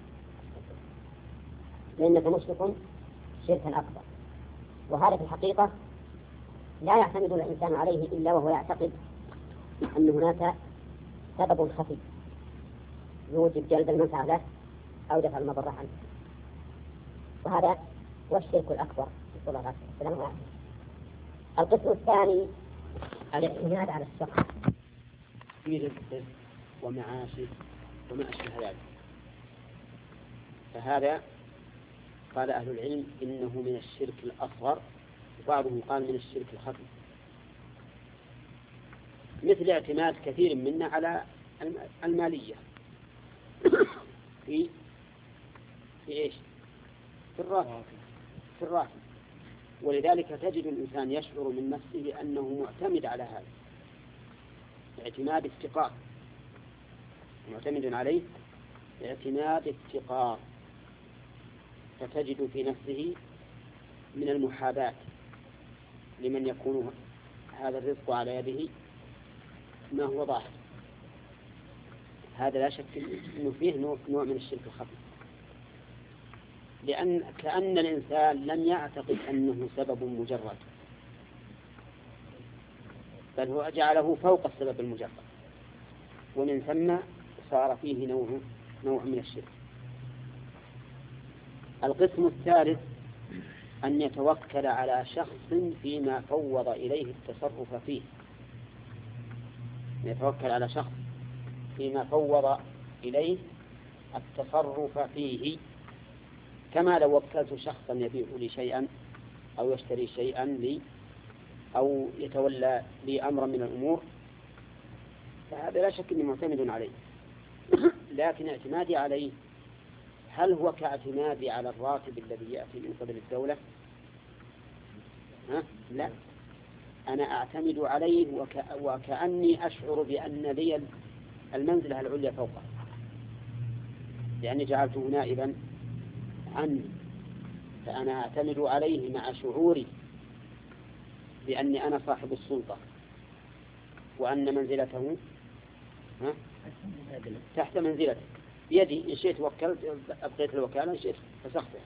فإنك مشرك شركا أكبر. وهذا في الحقيقة لا يعتمد الإنسان عليه إلا وهو يعتقد أن هناك سبب خفي يوجب جلب المنفعة له أو دفع المضرة عنه، وهذا هو الشرك الأكبر. السلام عليكم. القسم الثاني الاعتماد على الشخص في رزقه ومعاشه وما أشبه ذلك، فهذا قال أهل العلم إنه من الشرك الأصغر، وبعضهم قال من الشرك الخفي، مثل اعتماد كثير منا على المالية في في إيش؟ في الراتب في الراتب ولذلك تجد الإنسان يشعر من نفسه أنه معتمد على هذا اعتماد افتقار، معتمد عليه اعتماد افتقار، فتجد في نفسه من المحاباة لمن يكون هذا الرزق على يده ما هو ظاهر. هذا لا شك أنه فيه نوع من الشرك الخفي، لأن كأن الإنسان لم يعتقد أنه سبب مجرد، بل هو جعله فوق السبب المجرد، ومن ثم صار فيه نوع نوع من الشرك. القسم الثالث أن يتوكل على شخص فيما فوض إليه التصرف فيه، يتوكل على شخص فيما فوض إليه التصرف فيه، كما لو وكلت شخصا يبيع لي شيئا أو يشتري شيئا لي أو يتولى لي أمرا من الأمور، فهذا لا شك أني معتمد عليه، لكن اعتمادي عليه هل هو كاعتمادي على الراتب الذي يأتي من قبل الدولة؟ ها؟ لا، أنا أعتمد عليه وك... وكأني أشعر بأن لي المنزلة العليا فوقه، لأني جعلته نائبا عني، فأنا أعتمد عليه مع شعوري بأني أنا صاحب السلطة، وأن منزلته ها؟ تحت منزلته بيدي، إن شئت وكلت أبقيت الوكالة، إن شئت فسخته.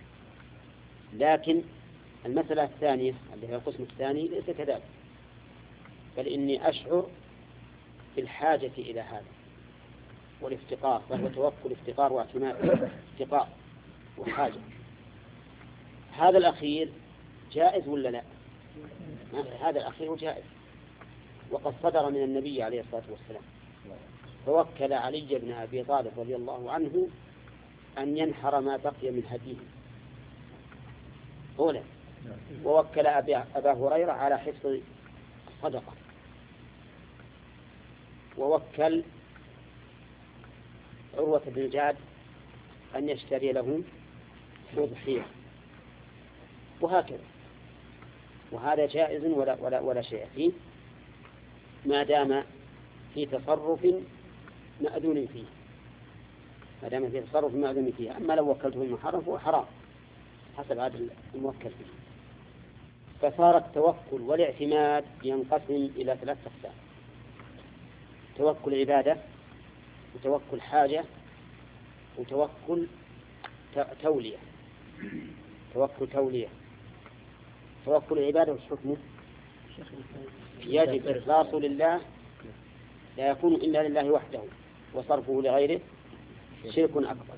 لكن المسألة الثانية اللي هي القسم الثاني ليس كذلك، بل إني أشعر بالحاجة إلى هذا والافتقار، فهو توكل افتقار واعتماد افتقار وحاجة. هذا الأخير جائز ولا لا؟ هذا الأخير جائز، وقد صدر من النبي عليه الصلاة والسلام، فوكل علي بن أبي طالب رضي الله عنه أن ينحر ما بقي من هديه أولا، ووكل أبا هريرة على حفظ الصدقة، ووكل عروة بن الجعد أن يشتري له أضحية، وهكذا. وهذا جائز ولا, ولا, ولا شيء فيه ما دام في تصرف مأذون فيه، ما دام في تصرف مأذون فيه. أما لو وكلته المحرم فهو حرام حسب هذا الموكل فيه. فصار التوكل والاعتماد ينقسم إلى ثلاث أقسام: توكل عبادة، وتوكل حاجة، وتوكل تولية. توكل تولية توكل عبادة وش حكمه؟ يجب إخلاصه لله، لا يكون إلا لله وحده، وصرفه لغيره شرك أكبر.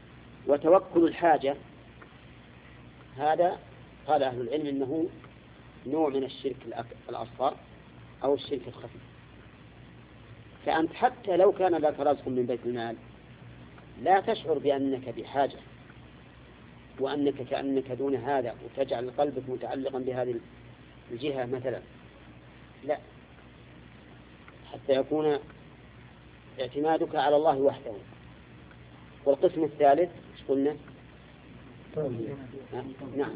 وتوكل الحاجة هذا قال أهل العلم إنه نوع من الشرك الأصغر أو الشرك الخفي. فأنت حتى لو كان لك رزق من بيت المال لا تشعر بأنك بحاجة وأنك كأنك دون هذا وتجعل قلبك متعلقا بهذه الجهة مثلا، لا، حتى يكون اعتمادك على الله وحده. والقسم الثالث ايش قلنا؟ نعم،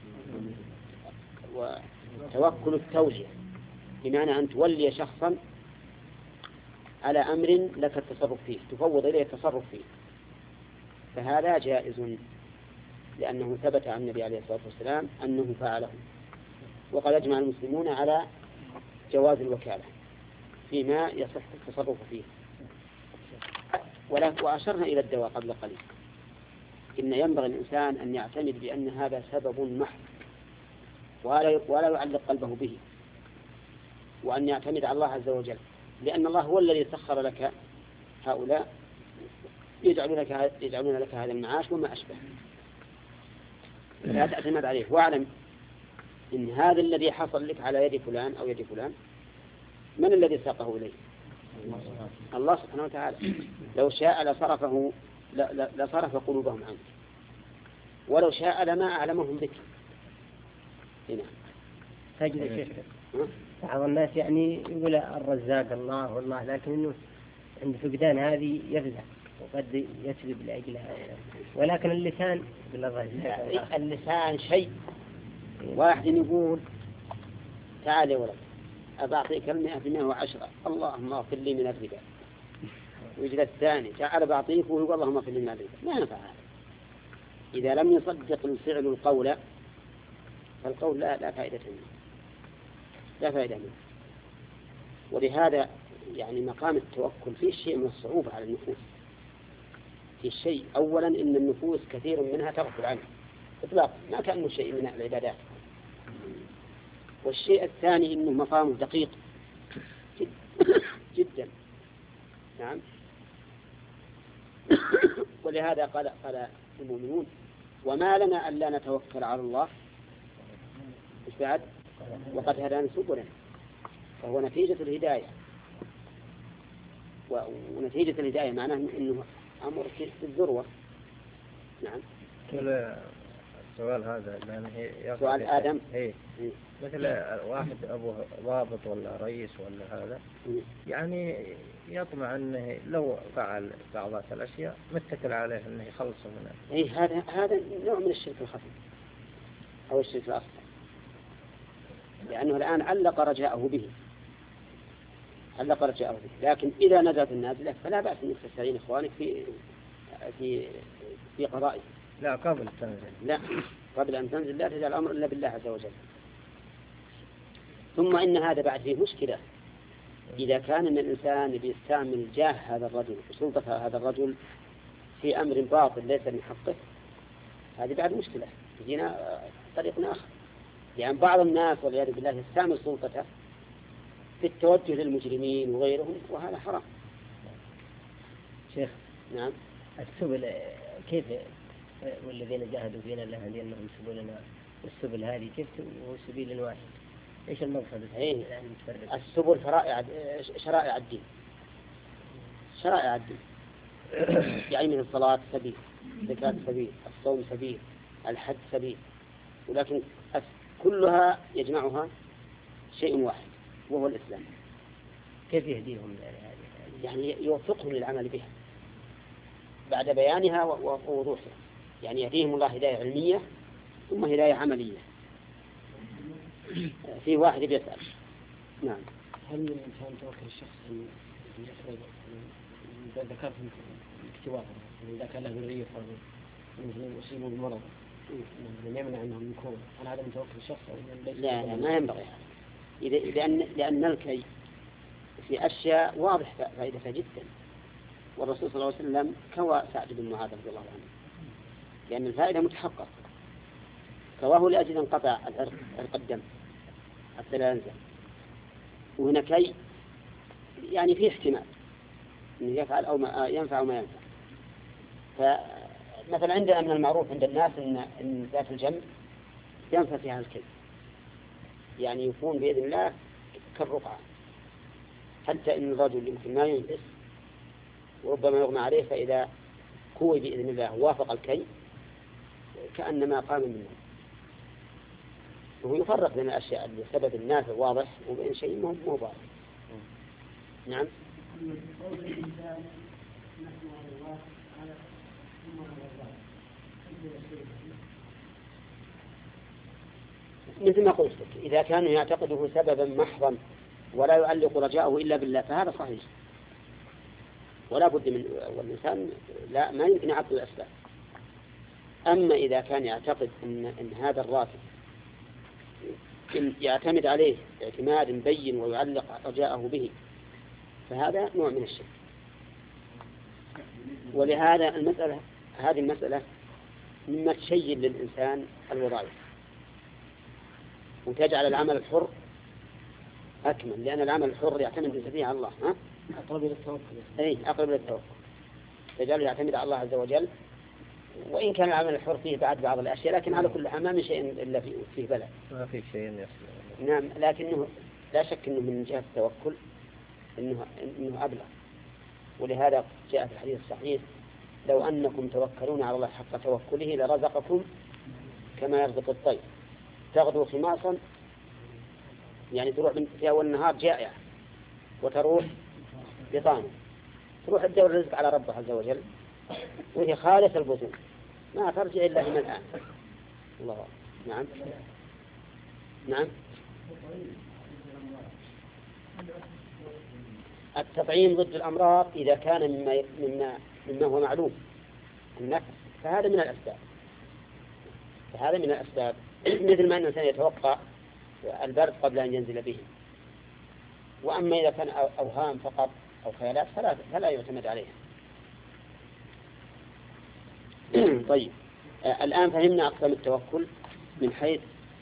وتوكل التولية، بمعنى أن تولي شخصا على أمر لك التصرف فيه، تفوض إليه التصرف فيه، فهذا جائز لأنه ثبت عن النبي عليه الصلاة والسلام أنه فعله. وقد أجمع المسلمون على جواز الوكالة فيما يصح التصرف فيه. وأشرنا إلى الدواء قبل قليل، إن ينبغي الإنسان أن يعتمد بأن هذا سبب محض ولا يعلق قلبه به، وأن يعتمد على الله عز وجل، لأن الله هو الذي سخر لك هؤلاء يجعلون لك, يجعلون لك هذا المعاش وما أشبه. لا تعتمد عليه، واعلم إن هذا الذي حصل لك على يد فلان أو يد فلان من الذي ساقه إليه؟ الله سبحانه وتعالى. لو شاء لصرفه لصرف قلوبهم عنك، ولو شاء لما أعلمهم بك. هنا تجد الشيخ بعض الناس يعني يقول الرزاق الله والله، لكن إنه عند فقدان هذه يفزع وقد يسلب لأجلها، ولكن اللسان بالله اللسان شيء. واحد يقول تعال يا ولد أبعطيك المئة بمئة وعشرة اللهم اغفر لي من الربا، ويجد الثاني تعال بعطيك ويقول اللهم اغفر لي من الربا. ما ينفع هذا. إذا لم يصدق الفعل القول فالقول لا, لا فائدة منه، لا فائدة منه. ولهذا يعني مقام التوكل فيه شيء من الصعوبة على النفوس. في شيء أولا إن النفوس كثير منها تغفل عنه إطلاقا، ما كأنه شيء من العبادات. والشيء الثاني إنه مقامه دقيق جدا, جدا. نعم. ولهذا قال قال المؤمنون وما لنا ألا نتوكل على الله مش بعد وقد هدانا سبلا، فهو نتيجة الهداية. ونتيجة الهداية معناه إنه أمر في الذروة. نعم. السؤال هذا يعني سؤال آدم إيه مثل واحد أبو ضابط ولا رئيس ولا هذا يعني يطمع أنه لو فعل بعض الأشياء متكل عليه أنه يخلصه منها. إيه هذا هذا نوع من الشرك الخفي أو الشرك الأصغر، لأنه الآن علق رجاءه به علق رجاءه به. لكن إذا نزلت النازلة فلا بأس أن تستعين إخوانك في في في قضائه. لا قبل تنزل. لا قبل أن تنزل لا تجعل الأمر إلا بالله عز وجل. ثم إن هذا بعد فيه مشكلة، إذا كان من الإنسان بيستعمل جاه هذا الرجل وسلطة هذا الرجل في أمر باطل ليس من حقه، هذه بعد مشكلة يجينا طريق آخر. يعني بعض الناس والعياذ بالله يستعمل سلطته في التوجه للمجرمين وغيرهم، وهذا حرام. شيخ نعم. السبل كيف والذين جاهدوا فينا لهدينهم سبلنا، والسبل هذه كيف وهو سبيل واحد؟ ايش المقصد؟ ايه السبل فرائع شرائع الدين، شرائع الدين. يعني من الصلاة سبيل، الزكاة سبيل، الصوم سبيل، الحج سبيل، ولكن كلها يجمعها شيء واحد وهو الإسلام. كيف يهديهم يعني يوفقهم للعمل بها بعد بيانها ووضوحها. يعني يهديهم الله هداية علمية ثم هداية عملية. في واحد بيسأل نعم هل من الإنسان توكل الشخص أن يخرج إذا ذكرت الاكتواء إذا كان له ذرية مثل يصيبوا بالمرض من يمنع أنهم يكونوا، أنا هذا من توكل الشخص أو لا لا ما ينبغي. إذا لأن لأن الكي في أشياء واضح فائدتها جدا، والرسول صلى الله عليه وسلم كوى سعد بن معاذ رضي الله عنه لأن الفائدة متحققة، كواه لأجل انقطع عرق الدم حتى لا ينزل. وهنا كي يعني فيه احتمال أنه يفعل أو ما ينفع أو ما ينفع. فمثلا عندنا من المعروف عند الناس إن, إن ذات الجنب ينفع فيها الكي، يعني يكون بإذن الله كالرقعة، حتى إن الرجل يمكن ما ينفس وربما يغمى عليه، فإذا كوي بإذن الله وافق الكي كأنما قام منه. وهو يفرق بين الأشياء اللي سبب النافع واضح وبين شيء مو مو واضح. نعم. مثل ما قلت لك، إذا كانوا يعتقده سببا محضا ولا يعلق رجاءه إلا بالله فهذا صحيح، ولا بد من والإنسان لا ما يمكن يعطل الأسباب. أما إذا كان يعتقد أن, إن هذا الراتب يعتمد عليه اعتماد بين ويعلق رجاءه به فهذا نوع من الشرك. ولهذا المسألة هذه المسألة مما تشيد للإنسان الوظائف وتجعل العمل الحر أكمل، لأن العمل الحر يعتمد فيه على الله. ها؟ أقرب إلى التوكل. أي أقرب إلى التوكل، تجعله يعتمد على الله عز وجل، وإن كان العمل الحر فيه بعد بعض الأشياء، لكن على كل حال ما من شيء إلا فيه, فيه بلد. ما في شيء يصل. نعم، لكنه لا شك أنه من جهة التوكل إنه إنه أبلغ. ولهذا جاء في الحديث الصحيح: لو أنكم توكلون على الله حق توكله لرزقكم كما يرزق الطير تغدو خماصا، يعني تروح في أول النهار جائعة وتروح بطانة، تروح تدور الرزق على ربه عز وجل وهي خالص البطون ما ترجع إلا من الآن. الله. نعم نعم. التطعيم ضد الأمراض إذا كان مما مما مما هو معلوم النفس فهذا من الأسباب، فهذا من الأسباب مثل ما أن الإنسان يتوقع البرد قبل أن ينزل به. وأما إذا كان أوهام فقط أو خيالات فلا فلا يعتمد عليها. طيب، الآن فهمنا أقسام التوكل من حيث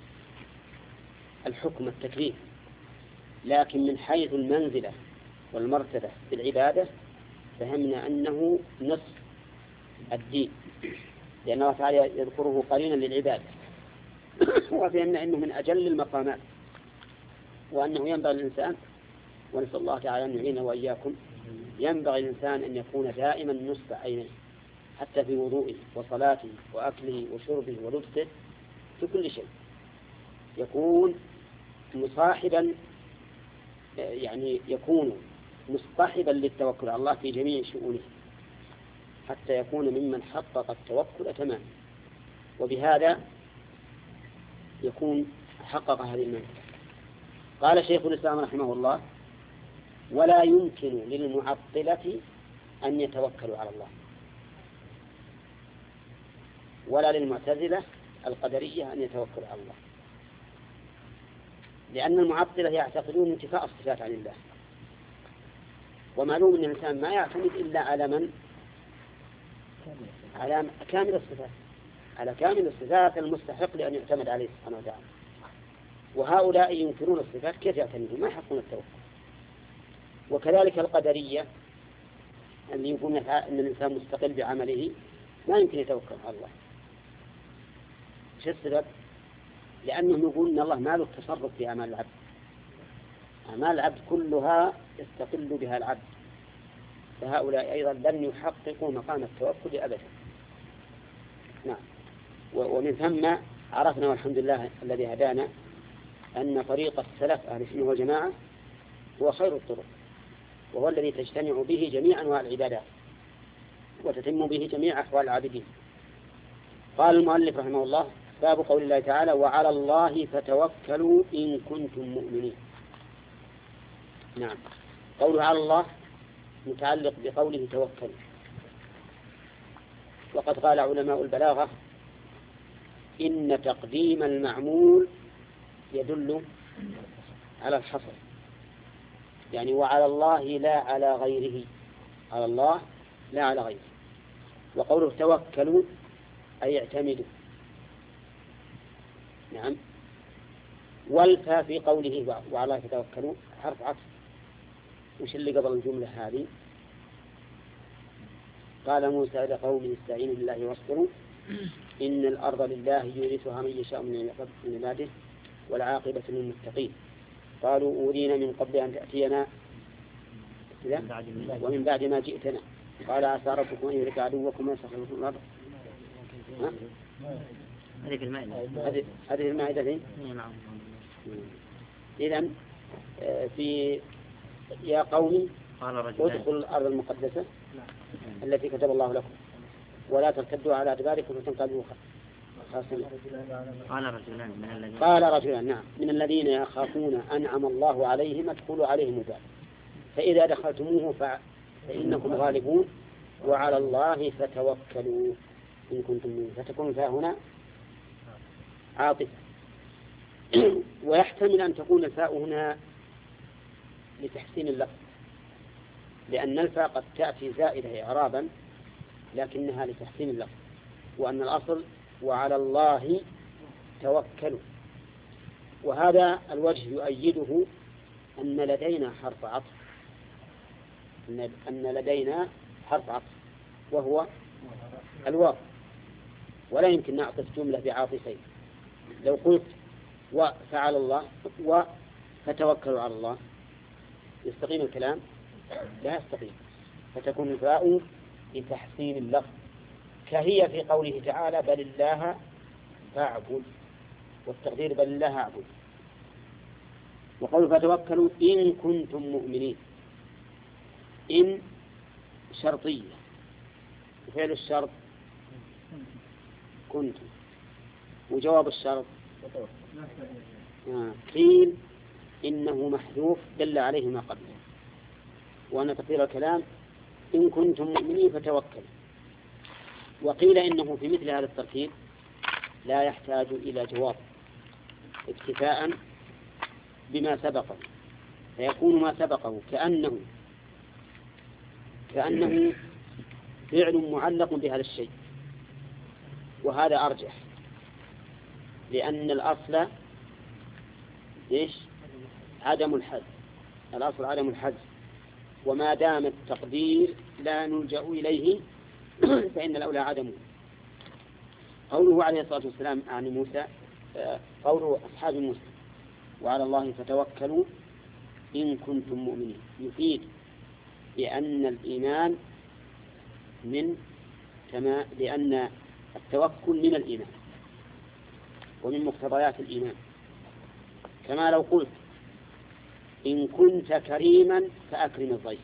الحكم التكليف، لكن من حيث المنزلة والمرتبة في العبادة فهمنا أنه نصف الدين، لأن الله تعالى يذكره قرينا للعبادة، وفهمنا أنه من أجل المقامات، وأنه ينبغي الإنسان، ونسأل الله تعالى أن يعيننا وإياكم، ينبغي الإنسان أن يكون دائما نصب عينيه حتى في وضوئه وصلاته وأكله وشربه ولبسه في كل شيء، يكون مصاحبا يعني يكون مصطحبا للتوكل على الله في جميع شؤونه حتى يكون ممن حقق التوكل تماما، وبهذا يكون حقق هذه المنزلة. قال شيخ الإسلام رحمه الله: ولا يمكن للمعطلة أن يتوكلوا على الله، ولا للمعتزلة القدرية أن يتوكلوا على الله، لأن المعطلة يعتقدون انتفاء الصفات عن الله، ومعلوم أن الإنسان ما يعتمد إلا على من؟ على كامل الصفات، على كامل الصفات المستحق لأن يعتمد عليه سبحانه وتعالى. وهؤلاء ينكرون الصفات، كيف يعتمدون؟ ما يحقون التوكل. وكذلك القدرية اللي يقولون أن الإنسان مستقل بعمله ما يمكن يتوكل على الله. شو السبب؟ لأنهم يقولون أن الله ما له تصرف في أعمال العبد، أعمال العبد كلها يستقل بها العبد، فهؤلاء أيضا لن يحققوا مقام التوكل أبدا. نعم. ومن ثم عرفنا والحمد لله الذي هدانا أن طريق السلف أهل السنة والجماعة هو خير الطرق، وهو الذي تجتمع به جميع أنواع العبادات وتتم به جميع أحوال العابدين. قال المؤلف رحمه الله: باب قول الله تعالى: وعلى الله فتوكلوا إن كنتم مؤمنين. نعم، قوله على الله متعلق بقوله توكلوا، وقد قال علماء البلاغة: إن تقديم المعمول يدل على الحصر، يعني وعلى الله لا على غيره، على الله لا على غيره. وقوله توكلوا أي اعتمدوا. نعم. والفا في قوله وعلى الله فتوكلوا حرف عطف. وش اللي قبل الجملة هذه؟ قال موسى لقومه: استعينوا بالله واصبروا إن الأرض لله يورثها من يشاء من عباده والعاقبة للمتقين. قالوا أوذينا من قبل أن تأتينا ومن بعد ما جئتنا قال عسى ربكم أن يهلك عدوكم ويسخر لكم الأرض. هذه في المائدة. هذه في المائدة. إذن في يا قوم ادخلوا الأرض المقدسة التي كتب الله لكم ولا ترتدوا على أدباركم فتنقلبوا خاسرين. قال رجلان من الذين قال رجلان نعم من الذين يخافون أنعم الله عليهم ادخلوا عليهم الباب فإذا دخلتموه فإنكم غالبون وعلى الله فتوكلوا إن كنتم منه. فتكون فهنا عاطفة. ويحتمل أن تكون الفاء هنا لتحسين اللفظ لأن الفاء قد تأتي زائدة إعرابا لكنها لتحسين اللفظ وأن الأصل وعلى الله توكلوا. وهذا الوجه يؤيده أن لدينا حرف عطف أن لدينا حرف عطف وهو الواو ولا يمكن نعطف جملة بعاطفين. لو قلت وفعل الله وفتوكلوا على الله يستقيم الكلام؟ لا يستقيم. فتكون الفاء لتحسين اللفظ كهي في قوله تعالى بل الله فاعبد والتقدير بل الله اعبد. وقول فتوكلوا إن كنتم مؤمنين إن شرطية وفعل الشرط كنتم وجواب الشرط قيل إنه محذوف دل عليه ما قبله وأن تقدير الكلام إن كنتم مؤمنين فتوكلوا. وقيل إنه في مثل هذا التركيب لا يحتاج إلى جواب اكتفاء بما سبقه فيكون ما سبقه كأنه كأنه فعل معلق بهذا الشيء وهذا أرجح لأن الأصل إيش؟ عدم الحذف. الأصل عدم الحذف وما دام التقدير لا نلجأ إليه فإن الأولى عدمه. قوله عليه الصلاة والسلام عن موسى قوله أصحاب موسى وعلى الله فتوكلوا إن كنتم مؤمنين يفيد بأن الإيمان من كما لأن التوكل من الإيمان ومن مقتضيات الإيمان. كما لو قلت إن كنت كريما فأكرم الضيف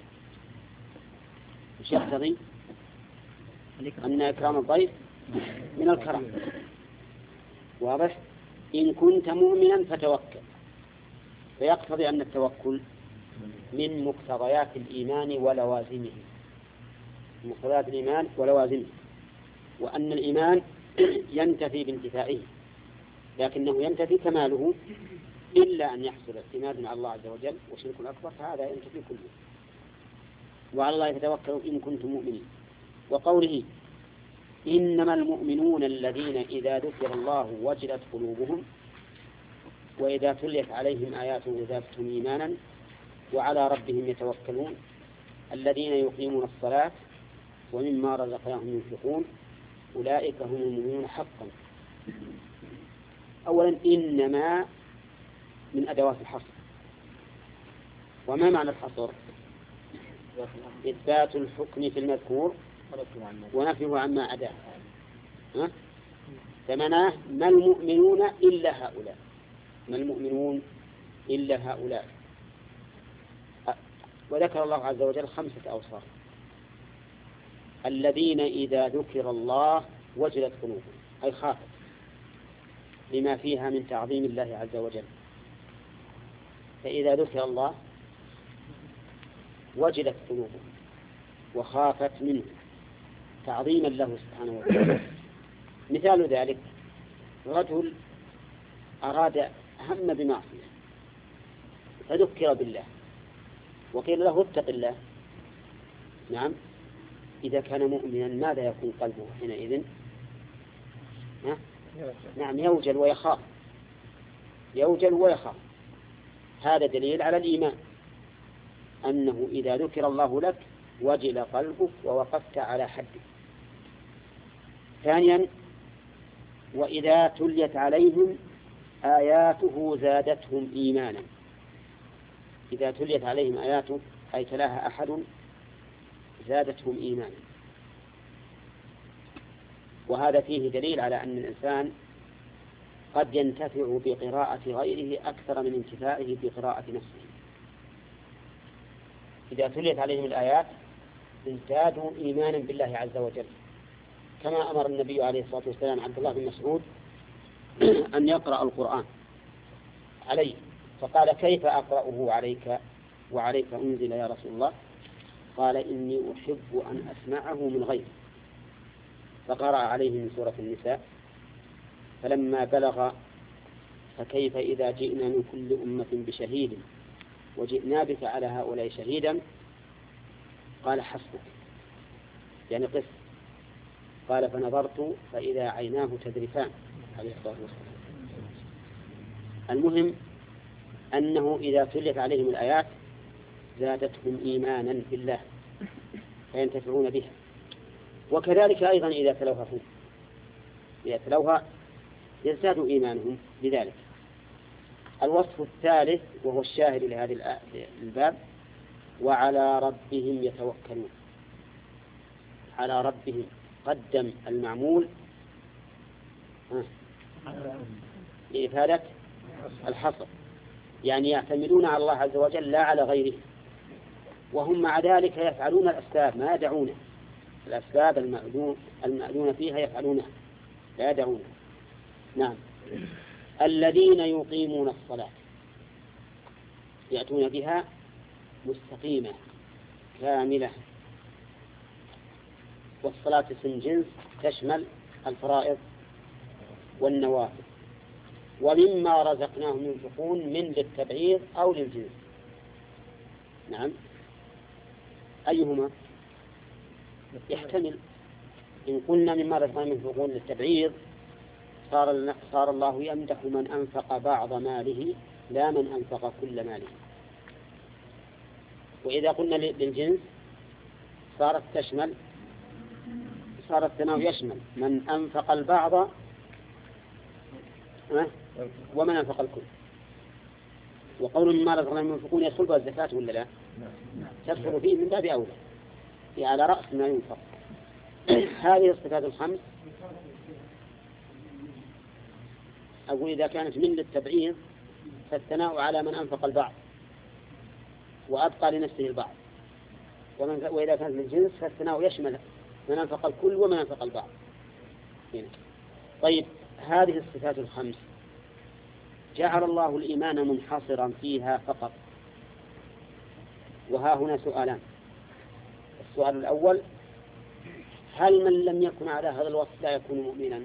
مش يقتضي أن إكرام الضيف من الكرم. واضح؟ إن كنت مؤمنا فتوكل فيقتضي أن التوكل من مقتضيات الإيمان ولوازمه مقتضيات الإيمان ولوازمه وأن الإيمان ينتفي بانتفائه لكنه ينتفي كماله إلا أن يحصل اعتماد على الله عز وجل وشرك أكبر فهذا ينتفي كله. وعلى الله يتوكلوا إن كنتم مؤمنين. وقوله إنما المؤمنون الذين إذا ذكر الله وجلت قلوبهم وإذا تليت عليهم آياته زادتهم إيمانا وعلى ربهم يتوكلون الذين يقيمون الصلاة ومما رزقناهم ينفقون أولئك هم المؤمنون حقا. أولا إنما من أدوات الحصر. وما معنى الحصر؟ إثبات الحكم في المذكور ونفيه عما عداه. فمناه ما المؤمنون إلا هؤلاء ما المؤمنون إلا هؤلاء. وذكر الله عز وجل خمسة أوصاف الذين إذا ذكر الله وجلت قلوبهم أي خافت لما فيها من تعظيم الله عز وجل. فإذا ذكر الله وجلت قلوبهم وخافت منه تعظيما له سبحانه وتعالى. مثال ذلك رجل أراد هم بمعصية فذكر بالله وقيل له اتق الله. نعم إذا كان مؤمنا ماذا يكون قلبه حينئذ؟ نعم يوجل ويخاف يوجل ويخاف. هذا دليل على الإيمان أنه إذا ذكر الله لك وجل قلبك ووقفت على حده. ثانيا وإذا تليت عليهم آياته زادتهم إيمانا. إذا تليت عليهم آياته أي تلاها أحد زادتهم إيمانا. وهذا فيه دليل على أن الإنسان قد ينتفع بقراءة غيره أكثر من انتفاعه بقراءة نفسه. إذا تليت عليهم الآيات ازدادوا إيمانا بالله عز وجل، كما أمر النبي عليه الصلاة والسلام عبد الله بن مسعود أن يقرأ القرآن عليه، فقال: كيف أقرأه عليك وعليك أنزل يا رسول الله؟ قال: إني أحب أن أسمعه من غيري. فقرأ عليه من سورة النساء: فلما بلغ فكيف إذا جئنا من كل أمة بشهيد وجئنا بك على هؤلاء شهيدا، قال: حسبك، يعني قس. قال: فنظرت فإذا عيناه تذرفان عليه الصلاة والسلام. المهم أنه إذا تليت عليهم الآيات زادتهم إيمانا بالله فينتفعون بها. وكذلك أيضا إذا تلوها فيه إذا تلوها يزداد إيمانهم بذلك. الوصف الثالث وهو الشاهد لهذا الباب: وعلى ربهم يتوكلون. على ربهم قدم المعمول لإفادة الحصر، يعني يعتمدون على الله عز وجل لا على غيره، وهم مع ذلك يفعلون الأسباب ما يدعونه، الأسباب المأذون المأذون فيها يفعلونها لا يدعونه. نعم. الذين يقيمون الصلاة يأتون بها مستقيمة كاملة. والصلاة اسم جنس تشمل الفرائض والنوافل. ومما رزقناهم ينفقون من للتبعيض أو للجنس. نعم. أيهما يحتمل؟ إن قلنا مما رزقناهم ينفقون للتبعيض صار صار الله يمدح من أنفق بعض ماله لا من أنفق كل ماله. وإذا قلنا للجنس صارت تشمل صار الثناء يشمل من أنفق البعض ومن أنفق الكل. وقول مما رزقناهم ينفقون يدخل بها الزكاة ولا لا؟ تدخل فيه من باب أولى، في على رأس ما ينفق. هذه الصفات الخمس أقول إذا كانت من للتبعيض فالثناء على من أنفق البعض وأبقى لنفسه البعض، وإذا كانت من الجنس فالثناء يشمل من أنفق الكل ومن أنفق البعض. هنا. طيب، هذه الصفات الخمس جعل الله الإيمان منحصرا فيها فقط. وها هنا سؤالان. السؤال الأول: هل من لم يكن على هذا الوصف لا يكون مؤمنا؟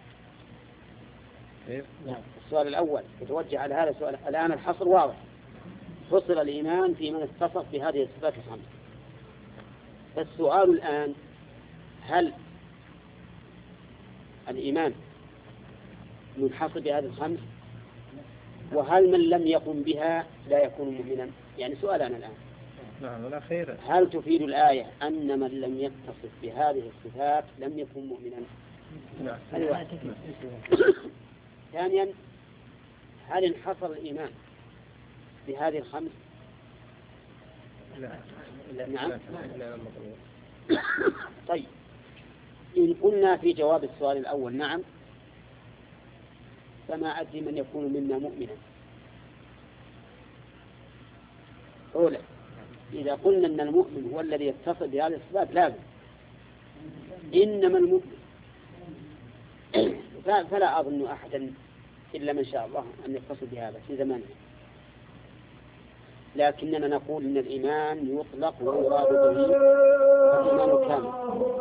السؤال الأول يتوجه على هذا السؤال. الآن الحصر واضح، فصل الإيمان في من اتصف بهذه الصفات الخمس. فالسؤال الآن: هل الإيمان منحصر بهذه الخمس؟ وهل من لم يقم بها لا يكون مؤمنا؟ يعني سؤالنا الآن. نعم. الأخير: هل تفيد الآية أن من لم يتصف بهذه الصفات لم يكن مؤمنا؟ نعم. هذا ثانيا: هل انحصر الإيمان بهذه الخمس؟ لا. نعم. طيب، إن قلنا في جواب السؤال الأول نعم، فما أدري من يكون منا مؤمنا. أولا، إذا قلنا أن المؤمن هو الذي يتصل بهذه الصفات لازم، إنما المؤمن فلا أظن أحدا إلا من شاء الله أن يتصل بهذا في زمانه. لكننا نقول إن الإيمان يطلق ويراد به الإيمان كامل،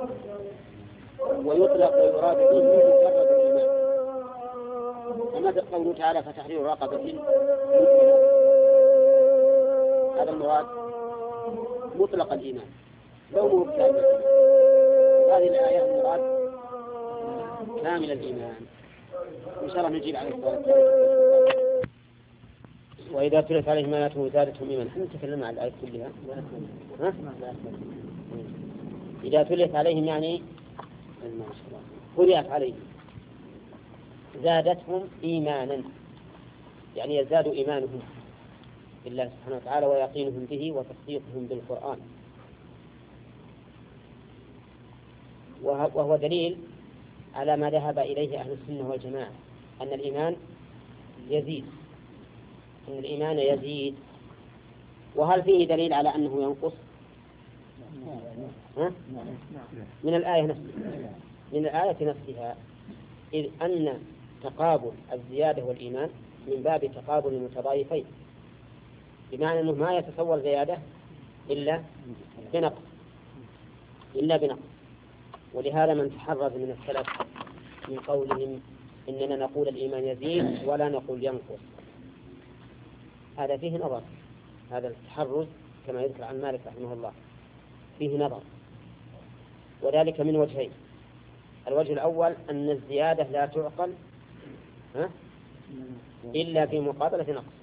ويطلق ويراد به مجرد الإيمان. وماذا قوله تعالى: فتحرير رقبة مؤمنة؟ هذا المراد مطلق الإيمان لو هو كامل. هذه الآية المراد كامل الإيمان. إن شاء الله نجيب على السؤال. وإذا تلت عليهم آياته زادتهم إيمانا. احنا تكلمنا عن الآيات كلها. ها؟ إذا تلت عليهم يعني قرئت عليهم زادتهم إيمانا. يعني يزداد إيمانهم بالله سبحانه وتعالى ويقينهم به وتصديقهم بالقرآن. وهو دليل على ما ذهب إليه أهل السنة والجماعة أن الإيمان يزيد أن الإيمان يزيد. وهل فيه دليل على أنه ينقص؟ ها؟ من الآية نفسها من الآية نفسها إذ أن تقابل الزيادة والإيمان من باب تقابل المتضايفين، بمعنى أنه ما يتصور زيادة إلا بنقص إلا بنقص. ولهذا من تحرز من السلف من قولهم إننا نقول الإيمان يزيد ولا نقول ينقص، هذا فيه نظر. هذا التحرز كما يذكر عن مالك رحمه الله فيه نظر، وذلك من وجهين. الوجه الأول أن الزيادة لا تعقل ها؟ إلا في مقابلة نقص،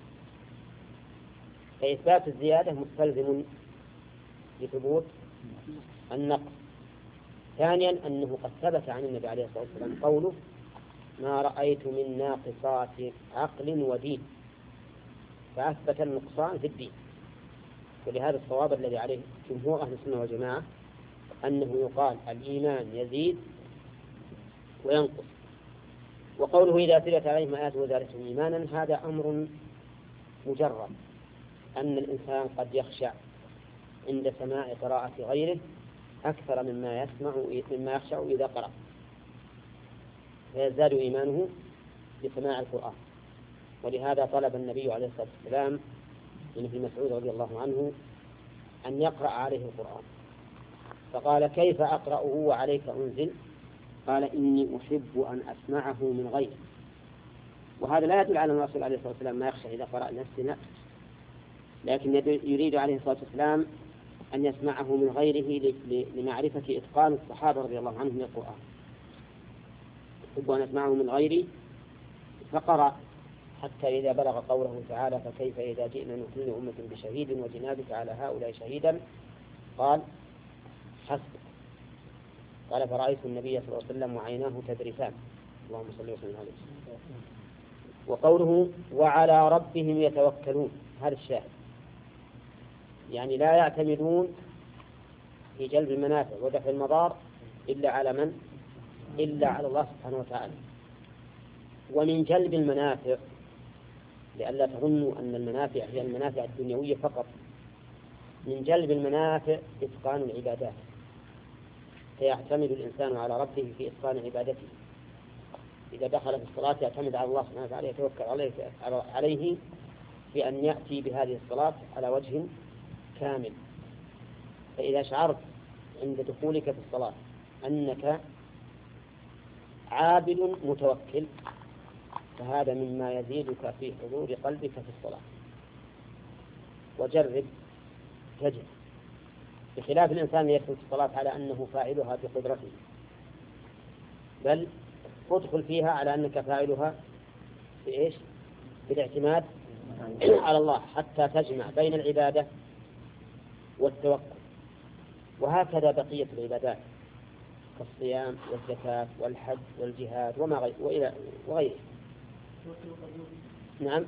فإثبات الزيادة مستلزم لثبوت النقص. ثانيا أنه قد ثبت عن النبي عليه الصلاة والسلام قوله ما رأيت من ناقصات عقل ودين، فأثبت النقصان في الدين. ولهذا الصواب الذي عليه جمهور أهل السنة والجماعة أنه يقال الإيمان يزيد وينقص. وقوله إذا تلت عليهم آياته زادتهم إيمانا هذا أمر مجرد، أن الإنسان قد يخشع عند سماع قراءة غيره أكثر مما يسمع مما يخشع إذا قرأ، فيزداد إيمانه بسماع القرآن. ولهذا طلب النبي عليه الصلاة والسلام من ابن مسعود رضي الله عنه أن يقرأ عليه القرآن، فقال كيف أقرأه وعليك أنزل؟ قال إني أحب أن أسمعه من غيره. وهذا لا يدل على أن الرسول عليه الصلاة والسلام ما يخشى إذا قرأ نفسه، لكن يريد عليه الصلاة والسلام أن يسمعه من غيره لمعرفة إتقان الصحابة رضي الله عنهم للقرآن. أحب أن أسمعه من غيري فقرأ حتى إذا بلغ قوله تعالى فكيف إذا جئنا من كل أمة بشهيد وجئنا بك على هؤلاء شهيدا قال حسبك. قال فرأيت النبي صلى الله عليه وسلم وعيناه تذرفان اللهم صل وسلم عليه. وقوله وعلى ربهم يتوكلون هذا الشاهد، يعني لا يعتمدون في جلب المنافع ودفع المضار إلا على من؟ إلا على الله سبحانه وتعالى. ومن جلب المنافع لئلا تظنوا أن المنافع هي المنافع الدنيوية فقط، من جلب المنافع إتقان العبادات، فيعتمد الإنسان على ربه في إتقان عبادته. إذا دخل في الصلاة يعتمد على الله سبحانه وتعالى، يتوكل عليه عليه في أن يأتي بهذه الصلاة على وجه كامل. فإذا شعرت عند دخولك في الصلاة أنك عابد متوكل فهذا مما يزيدك في حضور قلبك في الصلاة. وجرب تجد، بخلاف الإنسان يدخل في الصلاة على أنه فاعلها بقدرته، بل ادخل فيها على أنك فاعلها بإيش؟ بالاعتماد على الله حتى تجمع بين العبادة والتوكل. وهكذا بقية العبادات كالصيام والزكاة والحج والجهاد وما غير وإلى وغيره. نعم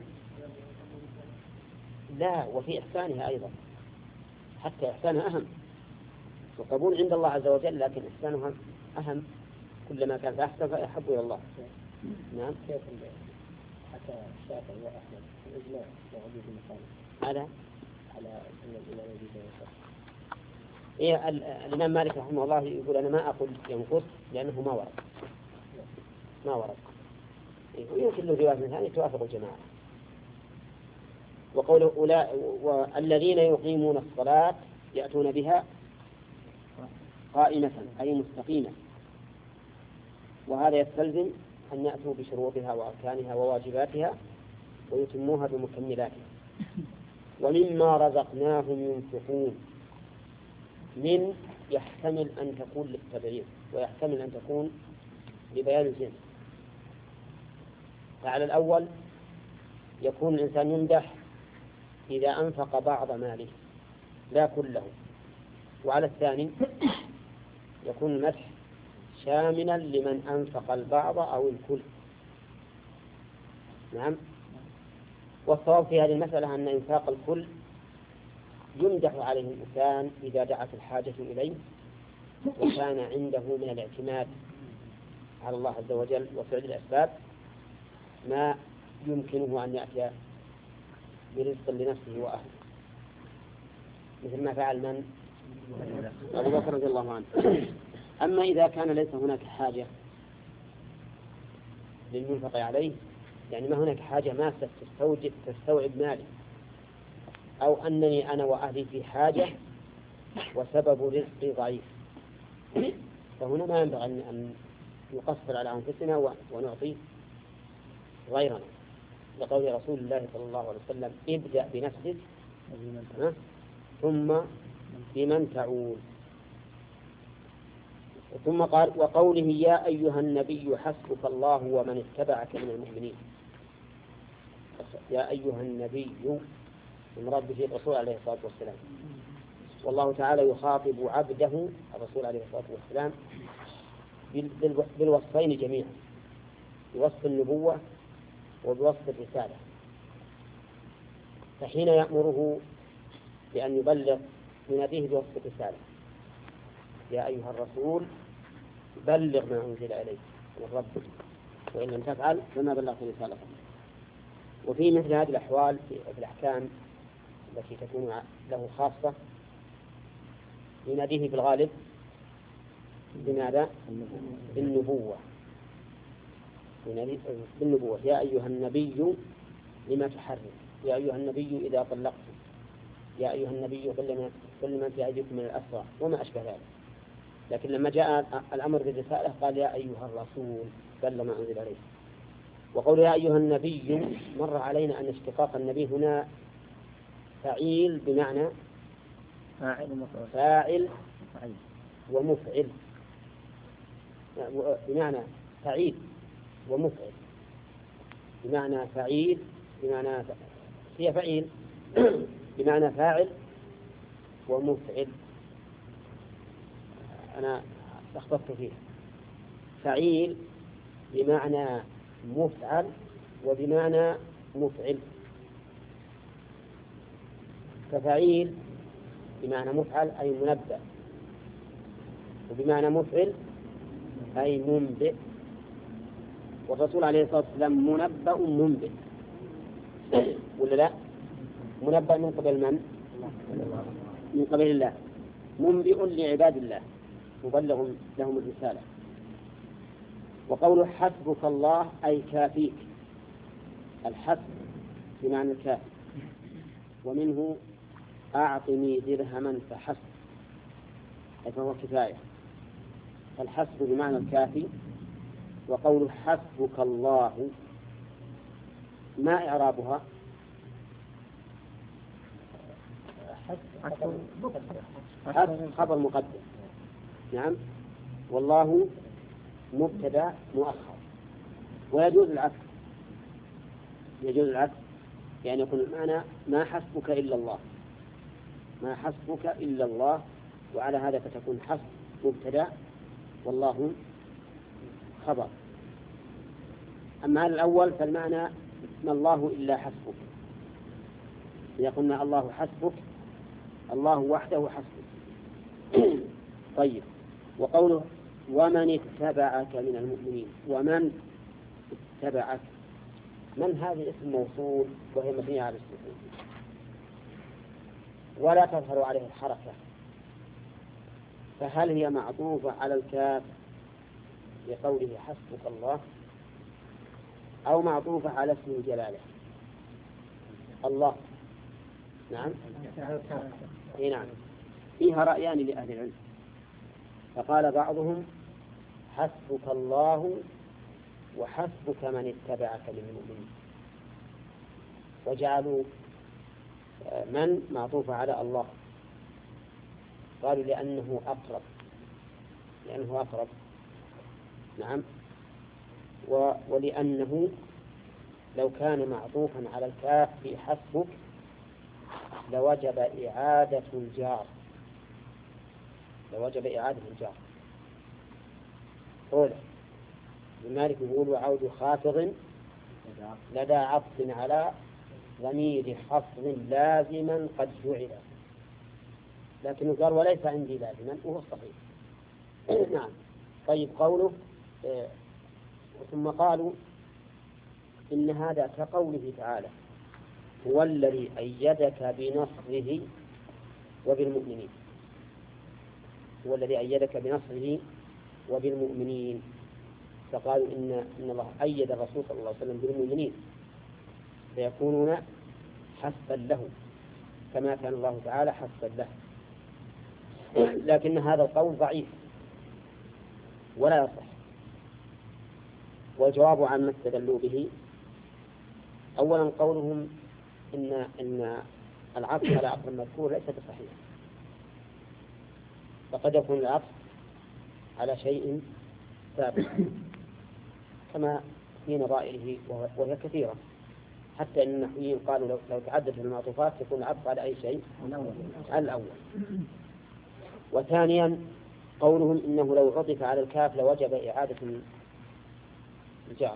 لا، وفي إحسانها أيضا، حتى إحسانها أهم. وقبول عند الله عز وجل، لكن إحسانها أهم، كلما كانت أحسن فأحب إلى الله. نعم حتى الشافعي وأحمد الإجماع وعدود المصالح على على أن الإمام يزيد وينقص. إيه الإمام مالك رحمه الله يقول أنا ما أقول ينقص لأنه ما ورد ما ورد إيه ويمكن له رواية من هذه توافق الجماعة. وقوله أولا والذين يقيمون الصلاة يأتون بها قائمة أي مستقيمة، وهذا يستلزم أن يأتوا بشروطها وأركانها وواجباتها ويتموها بمكملاتها. ومما رزقناهم ينفقون، من يحتمل أن تكون للتبعيض ويحتمل أن تكون لبيان الجنس. فعلى الأول يكون الإنسان يمدح إذا أنفق بعض ماله لا كله، وعلى الثاني يكون المدح شاملا لمن أنفق البعض أو الكل. نعم والصواب في هذه المسألة أن إنفاق الكل يمدح عليه الإنسان إذا دعت الحاجة إليه وكان عنده من الاعتماد على الله عز وجل وفعل الأسباب ما يمكنه أن يأتي برزق لنفسه وأهله، مثل ما فعل من أبو بكر رضي الله عنه. أما إذا كان ليس هناك حاجة للمنفق عليه، يعني ما هناك حاجة ماسة تستوجب تستوعب مالي، أو أنني أنا وأهلي في حاجة وسبب رزقي ضعيف، فهنا ما ينبغي أن نقصر على أنفسنا ونعطي غيرنا، لقول رسول الله صلى الله عليه وسلم: ابدأ بنفسك ثم بمن تعول. ثم قال: وقوله يا أيها النبي حسبك الله ومن اتبعك من المؤمنين. يا أيها النبي المراد به الرسول عليه الصلاة والسلام، والله تعالى يخاطب عبده الرسول عليه الصلاة والسلام بالوصفين جميعا، بوصف النبوة وبوصف الرسالة. فحين يأمره بأن يبلغ يناديه بوصف الرسالة: يا أيها الرسول بلغ ما أنزل إليك من ربك وإن لم تفعل فما بلغت رسالته. وفي مثل هذه الأحوال في الأحكام التي تكون له خاصة يناديه بالغالب بماذا؟ بالنبوة. بالنبوة: يا أيها النبي لما تحرم، يا أيها النبي إذا طلقتم، يا أيها النبي قل من في أيديكم من الأسرى، وما أشبه ذلك. لكن لما جاء الأمر بالرسالة قال: يا أيها الرسول بلغ ما أنزل عليه. وقول يا أيها النبي مر علينا أن اشتقاق النبي هنا فعيل بمعنى فاعل ومفعل، بمعنى فعيل ومفعل، بمعنى فعيل بمعنى هي فعيل بمعنى فاعل ومفعل. أنا لخبطت فيه. فعيل بمعنى مفعل وبمعنى مفعل. ففعيل بمعنى مفعل أي منبأ، وبمعنى مفعل أي منبئ. والرسول عليه الصلاة والسلام منبأ منبئ، ولا لا؟ منبأ من قبل من؟ من قبل الله، منبئ لعباد الله، مبلغ لهم الرسالة. وقوله حسبك الله أي كافيك، الحسب بمعنى الكافي، ومنه أعطني درهما فحسب، فهو كفاية. فالحسب بمعنى الكافي. وقوله حسبك الله ما إعرابها؟ حسب خبر مقدم، نعم، والله مبتدأ مؤخر. ويجوز العكس، يجوز العكس، يعني يقول المعنى ما حسبك إلا الله، ما حسبك إلا الله، وعلى هذا فتكون حسب مبتدأ والله خبر. أما الأول فالمعنى ما الله إلا حسبك، إذا قلنا الله حسبك الله وحده حسبك. طيب. وقوله ومن اتبعك من المؤمنين، ومن اتبعك، من هذا اسم موصول وهي مبنية على السكون ولا تظهر عليه الحركة، فهل هي معطوفة على الكاف لقوله حسبك الله، أو معطوفة على اسم الجلالة الله؟ نعم، إيه نعم، فيها رأيان لأهل العلم. فقال بعضهم حسبك الله وحسبك من اتبعك من المؤمنين، وجعلوا من معطوفة على الله، قالوا لأنه أقرب، لأنه أقرب، نعم، و... ولأنه لو كان معطوفا على الكاف في حسبك لوجب إعادة الجار، لوجب إعادة الجار. قوله ابن مالك يقول وعود خافض لدى عطف على ضمير حصر لازما قد جعل، لكنه قال وليس عندي لازما وهو صحيح. نعم. طيب قوله آه ثم قالوا إن هذا كقوله تعالى هو الذي أيدك بنصره وبالمؤمنين، هو الذي أيدك بنصره وبالمؤمنين، فقالوا إن, إن الله أيد الرسول صلى الله عليه وسلم بالمؤمنين فيكونون حسبا له كما كان الله تعالى حسبا له. لكن هذا القول ضعيف ولا يصح. والجواب عن ما استدلوا به أولا قولهم إن, إن العطف على عطف المذكور ليس بصحيح، فقد يكون العطف على شيء ثابت كما في نظائره وهي كثيرة، حتى إن النحويين قالوا لو, لو تعددت المعطوفات يكون العطف على أي شيء على الأول. وثانيا قولهم إنه لو عطف على الكاف لوجب إعادة الجار،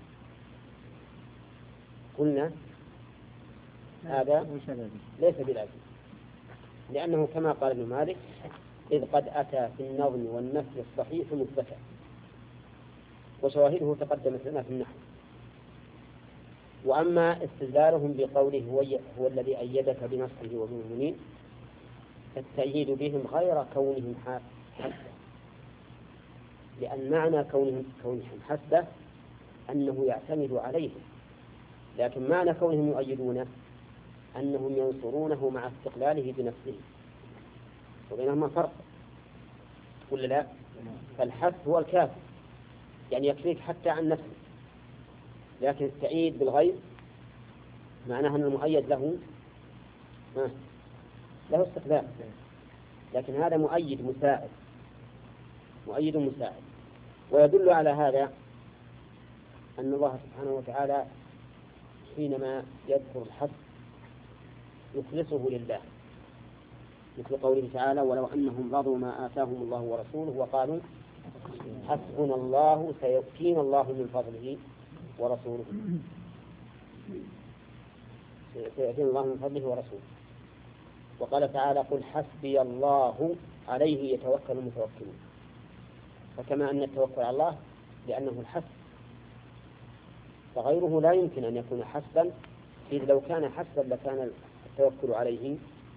قلنا هذا ليس بلازم، لأنه كما قال ابن مالك إذ قد أتى في النظم والنثر الصحيح مثبتا، وشواهده تقدمت لنا في النحو. وأما استدلالهم بقوله هو, هو الذي أيدك بنصره وبالمؤمنين فالتأييد بهم غير كونهم حسبة، لأن معنى كونهم, كونهم حسبة أنه يعتمد عليهم، لكن معنى كونهم يؤيدونه أنهم ينصرونه مع استقلاله بنفسه، وبينهما فرق ولا لا؟ فالحث هو الكافي، يعني يكفيك حتى عن نفسه، لكن التأييد بالغير معناه أن المؤيد له له استقلال، لكن هذا مؤيد مساعد، مؤيد مساعد. ويدل على هذا أن الله سبحانه وتعالى حينما يذكر الحث يخلصه لله، مثل قوله تعالى ولو أنهم رضوا ما آتاهم الله ورسوله وقالوا حسبنا الله سيؤتينا الله من فضله ورسوله، سيؤتينا الله من فضله ورسوله. وقال تعالى قل حسبي الله عليه يتوكل المتوكلون، فكما أن التوكل على الله لأنه الحسب، فغيره لا يمكن أن يكون حسبا، إذ لو كان حسبا لكان التوكل عليه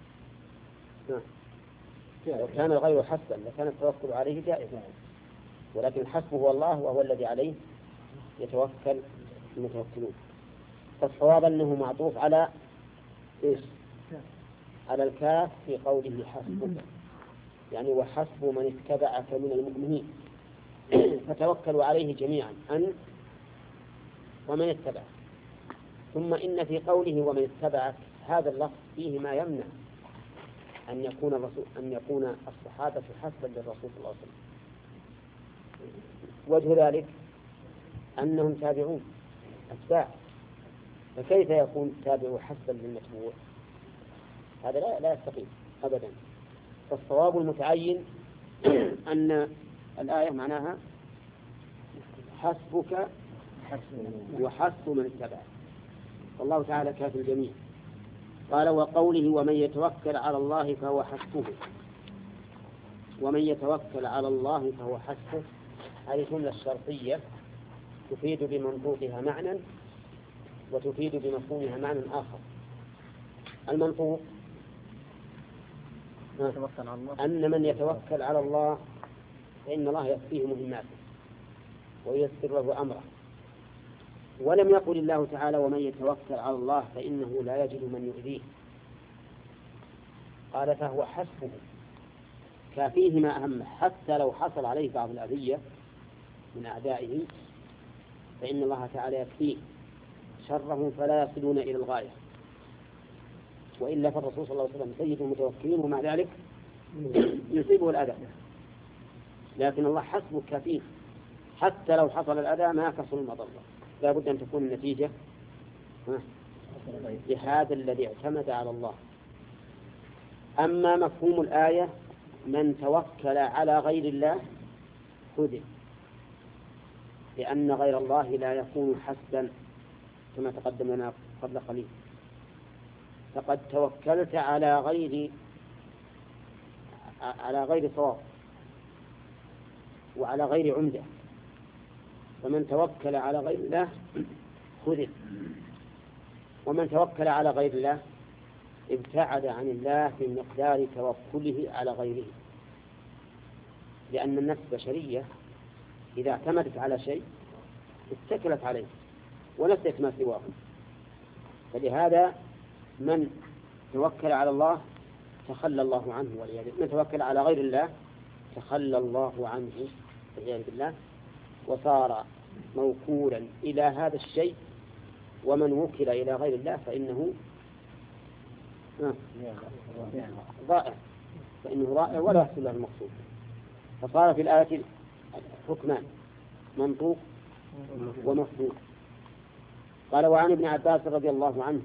لو كان الغير حسبا لكان التوكل عليه جائزا، ولكن الحسب هو الله وهو الذي عليه يتوكل المتوكلون. فالصواب أنه معطوف على إيش؟ على الكاف في قوله حسبك، يعني وحسب من اتبعك من المؤمنين، فتوكلوا عليه جميعا أن ومن اتبعك. ثم إن في قوله ومن اتبعك هذا اللفظ فيه ما يمنع أن يكون الرسول أن يكون الصحابة حسبا للرسول صلى الله عليه وسلم. وجه ذلك أنهم تابعون أتباع، فكيف يكون تابع حسبا للمتبوع؟ هذا لا لا يستقيم أبدا. فالصواب المتعين أن الآية معناها حسبك وحسب من اتبعك، والله تعالى كافي الجميع. قال وقوله ومن يتوكل على الله فهو حسبه، ومن يتوكل على الله فهو حسبه هذه جملة الشرطية تفيد بمنطوقها معنى وتفيد بمفهومها معنى آخر. المنطوق أن من يتوكل على الله فإن الله يكفيه مهماته وييسر له أمره. ولم يقل الله تعالى ومن يتوكل على الله فإنه لا يجد من يؤذيه، قال فهو حسبه كافيه ما أهمه، حتى لو حصل عليه بعض الأذية من أعدائه فإن الله تعالى يكفيه شرهم فلا يصلون إلى الغاية. وإلا فالرسول صلى الله عليه وسلم سيد المتوكلين ومع ذلك يصيبه الأذى، لكن الله حسبه كافيه حتى لو حصل الأذى ما كسر المضرة. لا بد أن تكون النتيجة لهذا الذي اعتمد على الله. أما مفهوم الآية من توكل على غير الله خذل، لأن غير الله لا يكون حسبا كما تقدم لنا قبل قليل. فقد توكلت على غير على غير صواب وعلى غير عمدة. فمن توكل على غير الله خذل، ومن توكل على غير الله ابتعد عن الله في مقدار توكله على غيره، لأن النفس بشرية إذا اعتمدت على شيء اتكلت عليه ونسيت ما سواه. فلهذا من توكل على الله تخلى الله عنه والعياذ بالله، من توكل على غير الله تخلى الله عنه والعياذ بالله، وصار موكولا إلى هذا الشيء. ومن وكل إلى غير الله فإنه ضائع، فإنه رائع ولا يحصل له المقصود. فصار في الآية حكمان، منطوق ومفهوم. قال: وعن ابن عباس رضي الله عنه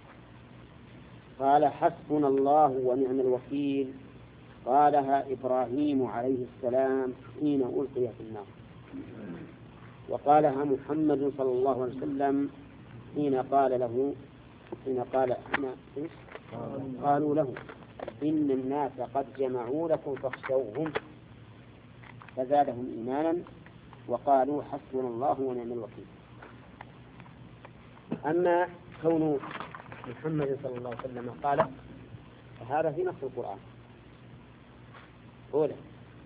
قال: حسبنا الله ونعم الوكيل، قالها إبراهيم عليه السلام حين ألقي في النار، وقالها محمد صلى الله عليه وسلم حين قال له حين قال قالوا له إن الناس قد جمعوا لكم فاخشوهم فزادهم إيمانا وقالوا حسبنا الله ونعم الوكيل. أما كون محمد صلى الله عليه وسلم قال فهذا في نص القرآن. أولا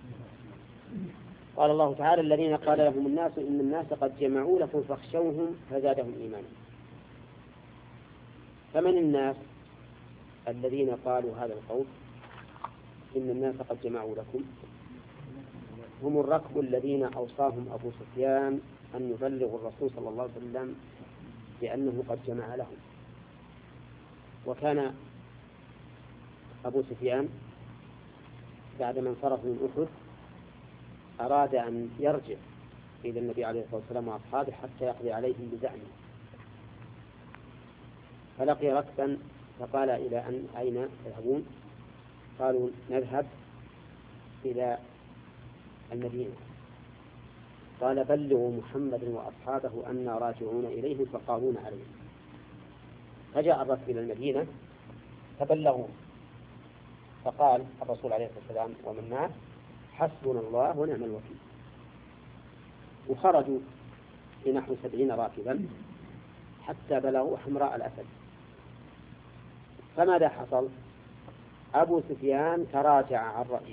قال الله تعالى: الذين قال لهم الناس إن الناس قد جمعوا لكم فاخشوهم فزادهم إيمانا. فمن الناس الذين قالوا هذا القول إن الناس قد جمعوا لكم؟ هم الركب الذين أوصاهم أبو سفيان أن يبلغوا الرسول صلى الله عليه وسلم بأنه قد جمع لهم. وكان أبو سفيان بعدما انصرف من أحد أراد أن يرجع إلى النبي عليه الصلاة والسلام وأصحابه حتى يقضي عليهم بزعمه، فلقي ركبا فقال: إلى أن أين تذهبون؟ قالوا: نذهب إلى المدينة. قال: بلغوا محمد وأصحابه أننا راجعون إليهم فقامون عليه. فجاء الركب إلى المدينة فبلغوا، فقال الرسول عليه الصلاة والسلام ومن معه: حسبنا الله ونعم الوكيل. وخرجوا بنحو سبعين راكبا حتى بلغوا حمراء الأسد. فماذا حصل؟ أبو سفيان تراجع عن رأيه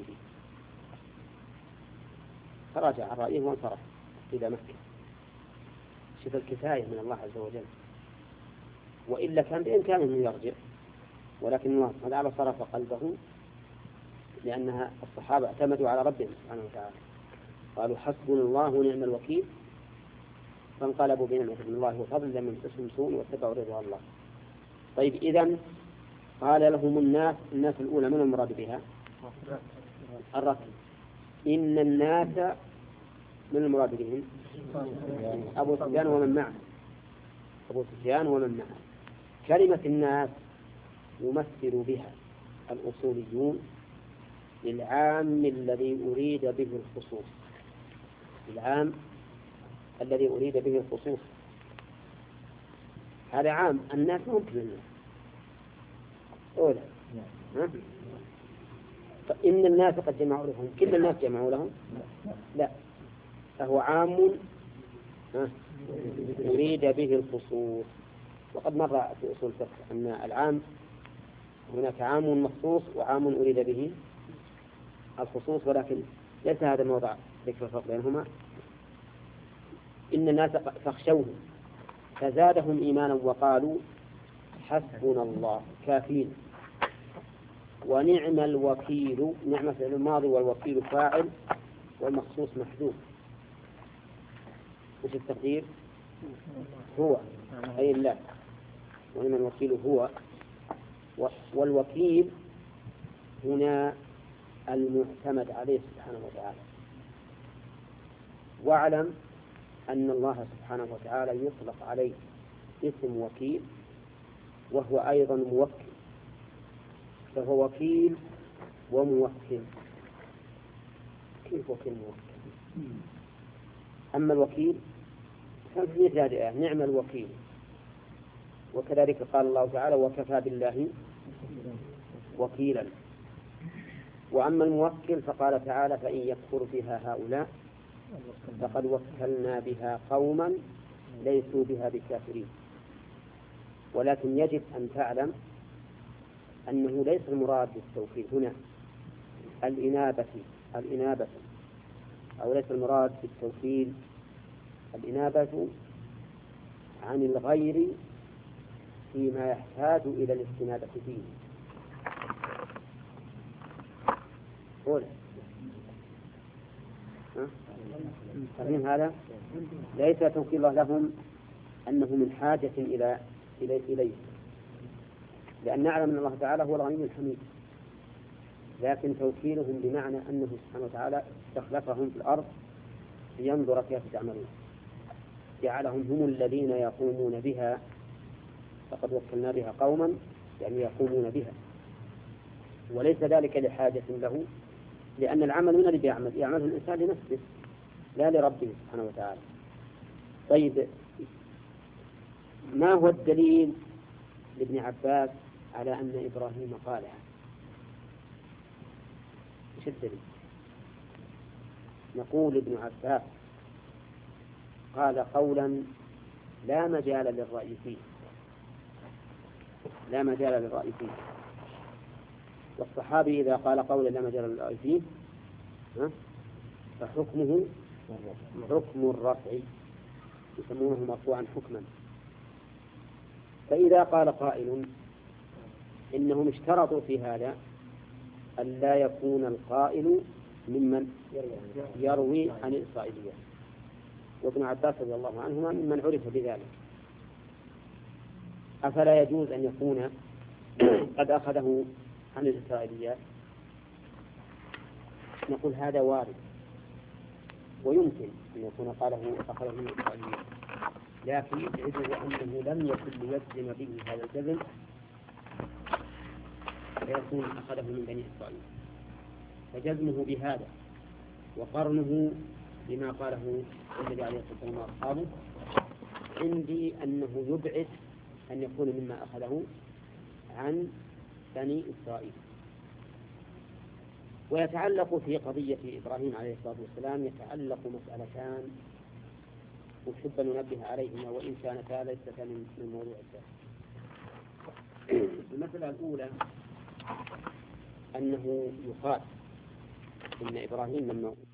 تراجع عن رأيه وانصرف إلى مكة. شوف الكفاية من الله عز وجل، وإلا كان بإمكانه أن يرجع، ولكن الله تعالى صرف قلبه، لأنها الصحابة اعتمدوا على ربهم سبحانه وتعالى، قالوا حسبنا الله ونعم الوكيل، فانقلبوا بنعمة من الله وفضل لم يمسسهم سوء واتبعوا رضوان الله. طيب، إذن قال لهم الناس الناس الأولى من المراد بها؟ الركب. إن الناس من المراد بهم؟ أبو سفيان ومن معه أبو سفيان ومن معه. كلمة الناس يمثل بها الأصوليون للعام الذي أريد به الخصوص، العام الذي أريد به الخصوص. هذا عام، الناس ممكن الناس أولا. فإن الناس قد جمعوا لهم، كل الناس جمعوا لهم؟ لا، فهو عام أريد به الخصوص. وقد مر في أصول الفقه أن العام هناك عام مخصوص وعام أريد به الخصوص، ولكن ليس هذا الموضع ذكر الفرق بينهما. إن الناس فاخشوهم فزادهم إيمانا وقالوا حسبنا الله كافين ونعم الوكيل. نعمة فعل الماضي والوكيل فاعل والمخصوص محذوف. وش التقدير؟ هو، أي الله، ونعم الوكيل هو. والوكيل هنا المعتمد عليه سبحانه وتعالى. واعلم أن الله سبحانه وتعالى يطلق عليه اسم وكيل وهو أيضا موكل، فهو وكيل وموكل. كيف وكيل موكل؟ أما الوكيل كان في ثلاثة آيات: نعم الوكيل وكذلك قال الله تعالى وكفى بالله وكيلا. وأما الموكل فقال تعالى فإن يكفر بها هؤلاء فقد وكلنا بها قوما ليسوا بها بكافرين. ولكن يجب أن تعلم أنه ليس المراد بالتوكيل هنا الإنابة الإنابة أو ليس المراد بالتوكيل الإنابة عن الغير فيما يحتاج إلى الاستنابة فيه. قول فمن هذا ليس توكيل الله لهم أنه من حاجة إلى إليه، لأن نعلم أن الله تعالى هو الغني الحميد، لكن توكيلهم بمعنى أنه سبحانه وتعالى استخلفهم في الأرض لينظر كيف تعملون، جعلهم هم الذين يقومون بها، فقد وكلنا بها قوما يعني يقومون بها، وليس ذلك لحاجة له، لأن العمل من الذي يعمل يعمله الإنسان لنفسه لا لربه سبحانه وتعالى. طيب ما هو الدليل لابن عباس على أن إبراهيم قالها؟ ايش الدليل؟ نقول ابن عباس قال قولا لا مجال للرأي فيه، لا مجال للرأي فيه. والصحابي إذا قال قولا لا مجال للرأي فيه فحكمه حكم الرفع، يسمونه مرفوعا حكما. فإذا قال قائل إنهم اشترطوا في هذا أن لا يكون القائل ممن يروي عن الإسرائيلية، وابن عباس رضي الله عنهما ممن عرف بذلك، أفلا يجوز أن يكون قد أخذه عن الإسرائيليات؟ نقول هذا وارد ويمكن أن يكون قاله أخذه من الإسرائيليات، لكن يجب أنه لم يكن ليجزم به هذا الجزم فيكون أخذه من بني إسرائيل. فجزمه بهذا وقرنه بما قاله النبي عليه الصلاة والسلام وأصحابه عندي أنه يبعد أن يكون مما أخذه عن بني إسرائيل. ويتعلق في قضية إبراهيم عليه الصلاة والسلام يتعلق مسألتان أحب أن ننبه عليهما وإن كانتا ليستا من الموضوع الثاني. المسألة الأولى أنه يقال إن إبراهيم لما